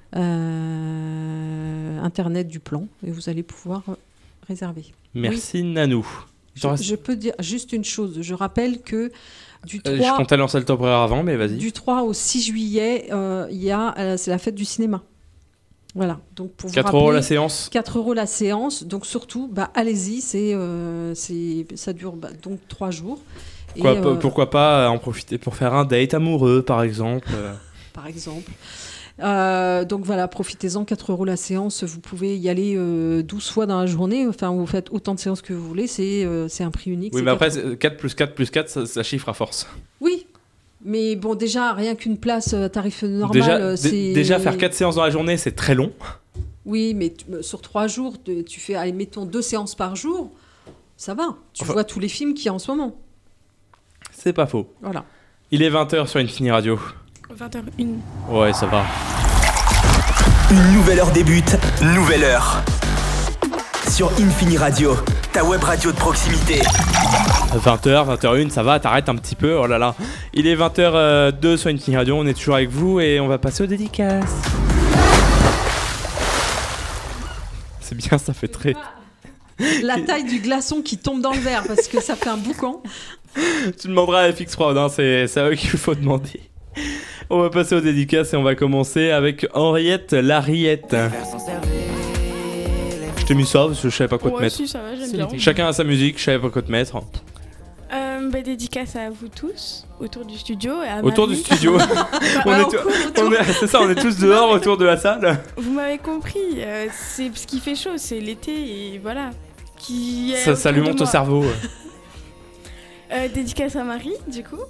internet du plan et vous allez pouvoir réserver. Merci, Nanou. Je peux dire juste une chose. Je rappelle que du 3, je comptais lancer le top horaire avant, mais vas-y. du 3 au 6 juillet, c'est la fête du cinéma. Voilà. Donc pour 4 vous rappeler, € la séance. 4 € la séance. Donc surtout, allez-y. Ça dure donc 3 jours. Pourquoi pas en profiter pour faire un date amoureux, par exemple. Par exemple. Donc voilà, profitez-en, 4 € la séance, vous pouvez y aller 12 fois dans la journée, enfin vous faites autant de séances que vous voulez, c'est un prix unique. Oui, mais après, 4 plus 4 plus 4, ça chiffre à force. Oui, mais bon, déjà, rien qu'une place à tarif normal, c'est... Déjà, faire 4 séances dans la journée, c'est très long. Oui, mais sur 3 jours, tu fais, allez, mettons 2 séances par jour, ça va, tu vois tous les films qu'il y a en ce moment. C'est pas faux. Voilà. Il est 20h sur Infini Radio. 20h01. Ouais, ça va. Une nouvelle heure débute, nouvelle heure. Sur Infini Radio, ta web radio de proximité. 20h, 20h01, ça va, t'arrêtes un petit peu, oh là là. Il est 20h02 sur Infini Radio, on est toujours avec vous et on va passer aux dédicaces. C'est bien, ça fait très... La taille du glaçon qui tombe dans le verre, parce que ça fait un boucan. Tu demanderas à FX Prod, hein, c'est à eux qu'il faut demander. On va passer aux dédicaces et on va commencer avec Henriette Lariette. Je t'ai mis ça parce que je savais pas quoi te mettre. Si, ça va, j'aime bien. Chacun a sa musique, je savais pas quoi te mettre. Dédicace à vous tous, autour du studio. Et à autour Marie. du studio. C'est ça, on est tous dehors autour de la salle. Vous m'avez compris, c'est ce qui fait chaud, c'est l'été et voilà. Ça lui monte au cerveau. Dédicace à Marie, du coup.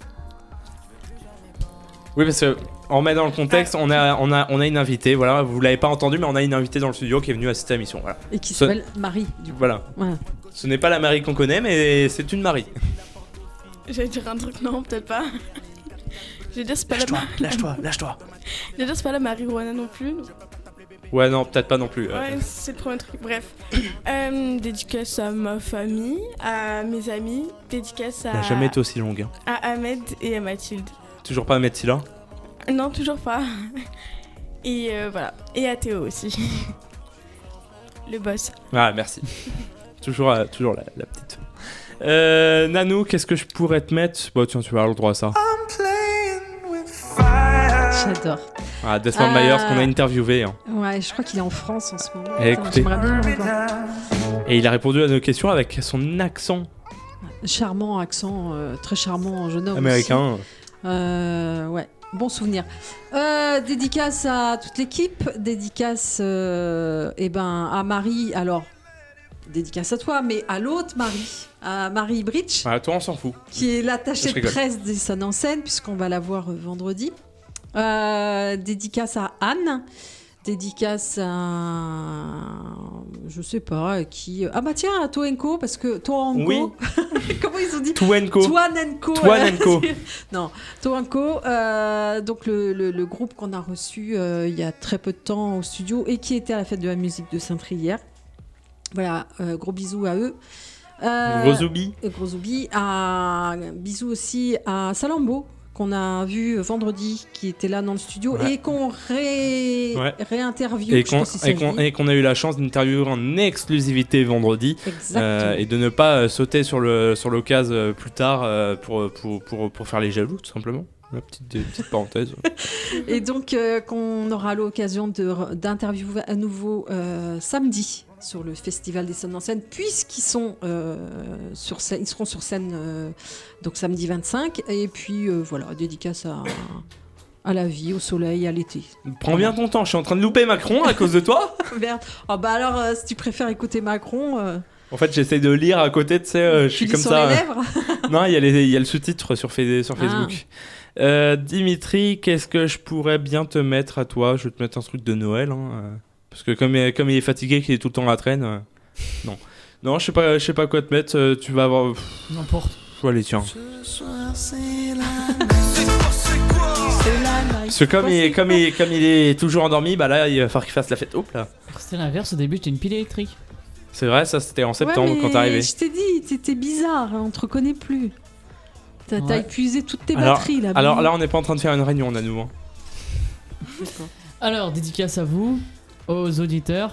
Oui, parce que on met dans le contexte, on a une invitée, voilà, vous l'avez pas entendu, mais on a une invitée dans le studio qui est venue assister à l'émission, voilà. Et qui s'appelle Marie, du coup. Voilà. Ce n'est pas la Marie qu'on connaît, mais c'est une Marie. J'allais dire un truc, non, peut-être pas. J'allais dire, c'est pas Lâche-toi. J'allais dire, c'est pas la marijuana non plus. Ouais, non, peut-être pas non plus. Ouais, c'est le premier truc. Bref. Dédicace à ma famille, à mes amis. Dédicace à... Elle a jamais été aussi longue. Hein. À Ahmed et à Mathilde. Toujours pas à mettre Silla ? Non, toujours pas. Et voilà. Et à Théo aussi. Le boss. Ah, merci. toujours la petite. Nanou, qu'est-ce que je pourrais te mettre ? Bon, tiens, tu vas avoir le droit à ça. J'adore. Ah, Desmond Myers qu'on a interviewé. Hein. Ouais, je crois qu'il est en France en ce moment. Écoutez. J'aimerais bien le revoir. Et il a répondu à nos questions avec son accent. Charmant accent, très charmant jeune homme américain. Aussi. Ouais, bon souvenir. Dédicace à toute l'équipe, dédicace à Marie, alors dédicace à toi, mais à l'autre Marie, à Marie Bridge. Ah, toi on s'en fout. Qui est l'attachée de presse des Sons en scène, puisqu'on va la voir vendredi. Dédicace à Anne. Dédicace à... Je sais pas, qui... Ah bah tiens, à Toenko, parce que Toenko... Oui. Comment ils ont dit Toenko. Toenko. Non, Toenko, donc le groupe qu'on a reçu il y a très peu de temps au studio et qui était à la fête de la musique de Saint-Trier. Voilà, gros bisous à eux. Gros zoubi. Bisous aussi à Salambo, qu'on a vu vendredi, qui était là dans le studio, ouais. Et qu'on réinterviewe. Et qu'on a eu la chance d'interviewer en exclusivité vendredi. Et de ne pas sauter sur l'occasion plus tard pour faire les jaloux, tout simplement. La petite parenthèse. Et donc, qu'on aura l'occasion d'interviewer à nouveau samedi. sur le Festival des Sons en scène, puisqu'ils sont sur scène, ils seront sur scène donc samedi 25. Et puis voilà, dédicace à la vie, au soleil, à l'été. Prends bien ton temps, je suis en train de louper Macron à cause de toi. Merde. Oh, bah alors, si tu préfères écouter Macron. En fait, j'essaye de lire à côté, tu sais, je suis lis comme sur ça. les lèvres. Non, il y a le sous-titre sur Facebook. Dimitri, qu'est-ce que je pourrais bien te mettre à toi ? Je vais te mettre un truc de Noël, parce que comme il est fatigué, qu'il est tout le temps à la traîne. Non, je sais pas quoi te mettre. Tu vas avoir. N'importe. Allez, tiens. C'est Parce que comme il est toujours endormi, bah là, il va falloir qu'il fasse la fête. Hop là. C'était l'inverse, au début, j'étais une pile électrique. C'est vrai, ça c'était en septembre quand t'es arrivé. Je t'ai dit, t'étais bizarre, on te reconnaît plus. T'as Ouais. épuisé toutes tes batteries là. Alors là, on n'est pas en train de faire une réunion, Nanou. Hein. Alors, dédicace à vous, aux auditeurs,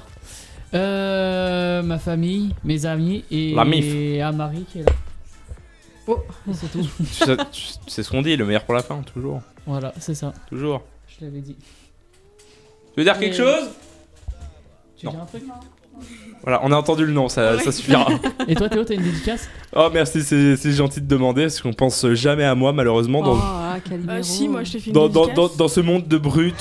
ma famille, mes amis et La MIF. à Marie qui est là. Oh, c'est tout. tu sais ce qu'on dit, le meilleur pour la fin, toujours. Voilà, c'est ça. Toujours. Je l'avais dit. Tu veux dire quelque chose ? Tu veux dire un truc ? Voilà, on a entendu le nom, ça suffira. Et toi, Théo, t'as une dédicace ? Oh merci, c'est gentil de demander, parce qu'on pense jamais à moi malheureusement dans, Si, moi je t'ai fait une dédicace. dans ce monde de brutes.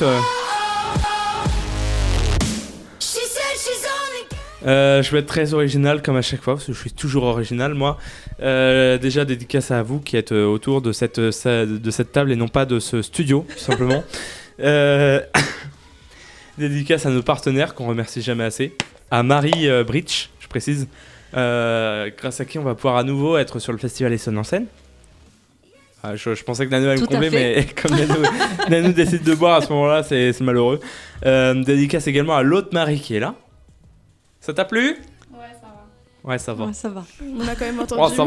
Je vais être très original comme à chaque fois, parce que je suis toujours original moi. Déjà dédicace à vous qui êtes autour de cette table et non pas de ce studio, tout simplement. Dédicace à nos partenaires qu'on remercie jamais assez. À Marie Bridge, je précise, grâce à qui on va pouvoir à nouveau être sur le festival Les Sons en scène. Je pensais que Nanou allait me combler, mais comme Nanou décide de boire à ce moment-là, c'est malheureux. Dédicace également à l'autre Marie qui est là. Ça t'a plu ? Ouais, ça va. Ouais, ça va. On a quand même entendu. Oh, ça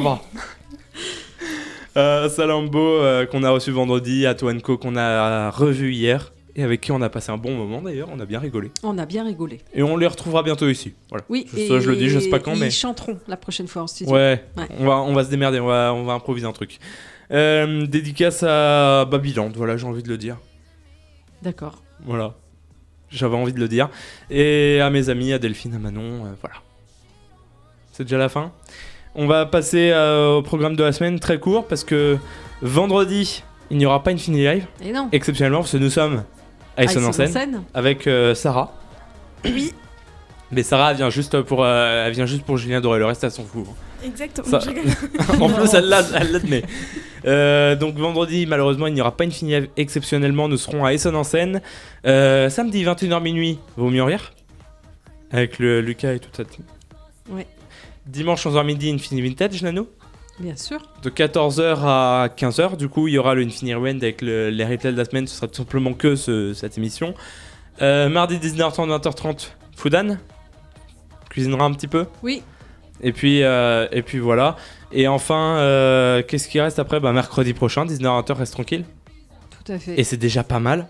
va. Salambo qu'on a reçu vendredi, à Toanco qu'on a revu hier. Et avec qui on a passé un bon moment d'ailleurs, on a bien rigolé. On a bien rigolé. Et on les retrouvera bientôt ici. Voilà. Oui, ça, je le dis, je sais pas quand, mais. Ils chanteront la prochaine fois en studio. Ouais. On va se démerder, on va improviser un truc. Dédicace à Babyland, voilà, j'ai envie de le dire. D'accord. Voilà. J'avais envie de le dire. Et à mes amis, à Delphine, à Manon, voilà. C'est déjà la fin. On va passer au programme de la semaine, très court, parce que vendredi, il n'y aura pas Infinity Live. Et non. Exceptionnellement, parce que nous sommes à Essen en scène avec Sarah. Oui. Mais Sarah, elle vient juste pour Julien Doré, le reste, elle s'en fout. Exactement. Ça... en plus, elle l'admet. Donc vendredi, malheureusement, il n'y aura pas Infinity Live. Exceptionnellement, nous serons à Essen en scène. Samedi, 21h minuit, vaut mieux en rire. Avec le Lucas et toute sa team. Ouais. Dimanche, 11h midi, Infinity Vintage, Nano. Bien sûr. De 14h à 15h, du coup, il y aura le Infinity Rewind avec les replays de la semaine. Ce sera tout simplement que cette émission. Mardi, 19h30, 20h30, Foudan cuisinera un petit peu. Oui. Et puis voilà. Et enfin, qu'est-ce qui reste après ? Mercredi prochain, 19h-20h, reste tranquille. Tout à fait. Et c'est déjà pas mal.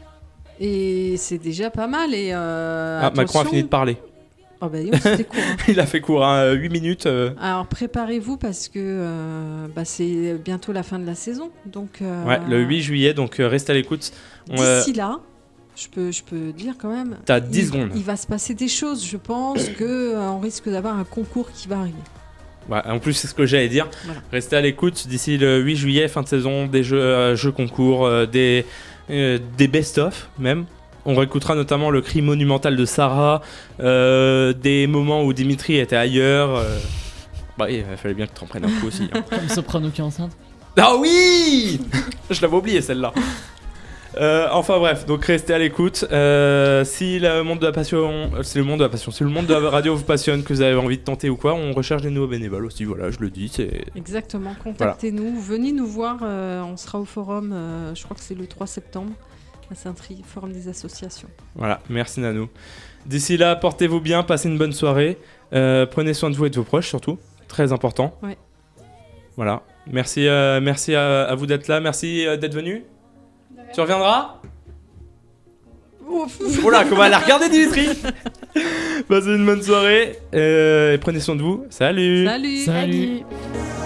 Et c'est déjà pas mal. Et Macron a fini de parler. Oh bah c'était court. Hein. Il a fait court, 8 minutes. Alors préparez-vous parce que c'est bientôt la fin de la saison. Donc, ouais, le 8 juillet, donc restez à l'écoute. D'ici là, je peux dire quand même. T'as 10 secondes. Il va se passer des choses. Je pense qu'on risque d'avoir un concours qui va arriver. Ouais, en plus, c'est ce que j'allais dire. Voilà. Restez à l'écoute d'ici le 8 juillet, fin de saison, des jeux concours, des best-of même. On réécoutera notamment le cri monumental de Sarah, des moments où Dimitri était ailleurs. Il fallait bien que tu en prennes un coup aussi. Hein. Comme Soprano qui est enceinte. Ah oui. Je l'avais oublié celle-là. Enfin bref, donc restez à l'écoute. Si le monde de la passion, si le monde de la radio vous passionne, que vous avez envie de tenter ou quoi, on recherche des nouveaux bénévoles aussi. Voilà, je le dis. C'est... Exactement. Contactez-nous, venez nous voir. On sera au forum. Je crois que c'est le 3 septembre. À Saint-Tri, forum des associations. Voilà, merci Nanou. D'ici là, portez-vous bien, passez une bonne soirée. Prenez soin de vous et de vos proches surtout, très important. Ouais. Voilà, merci à vous d'être là, merci d'être venu. Tu reviendras ? Oh là, comment elle a regardé Dimitri. Passez une bonne soirée et prenez soin de vous. Salut. Salut. Salut.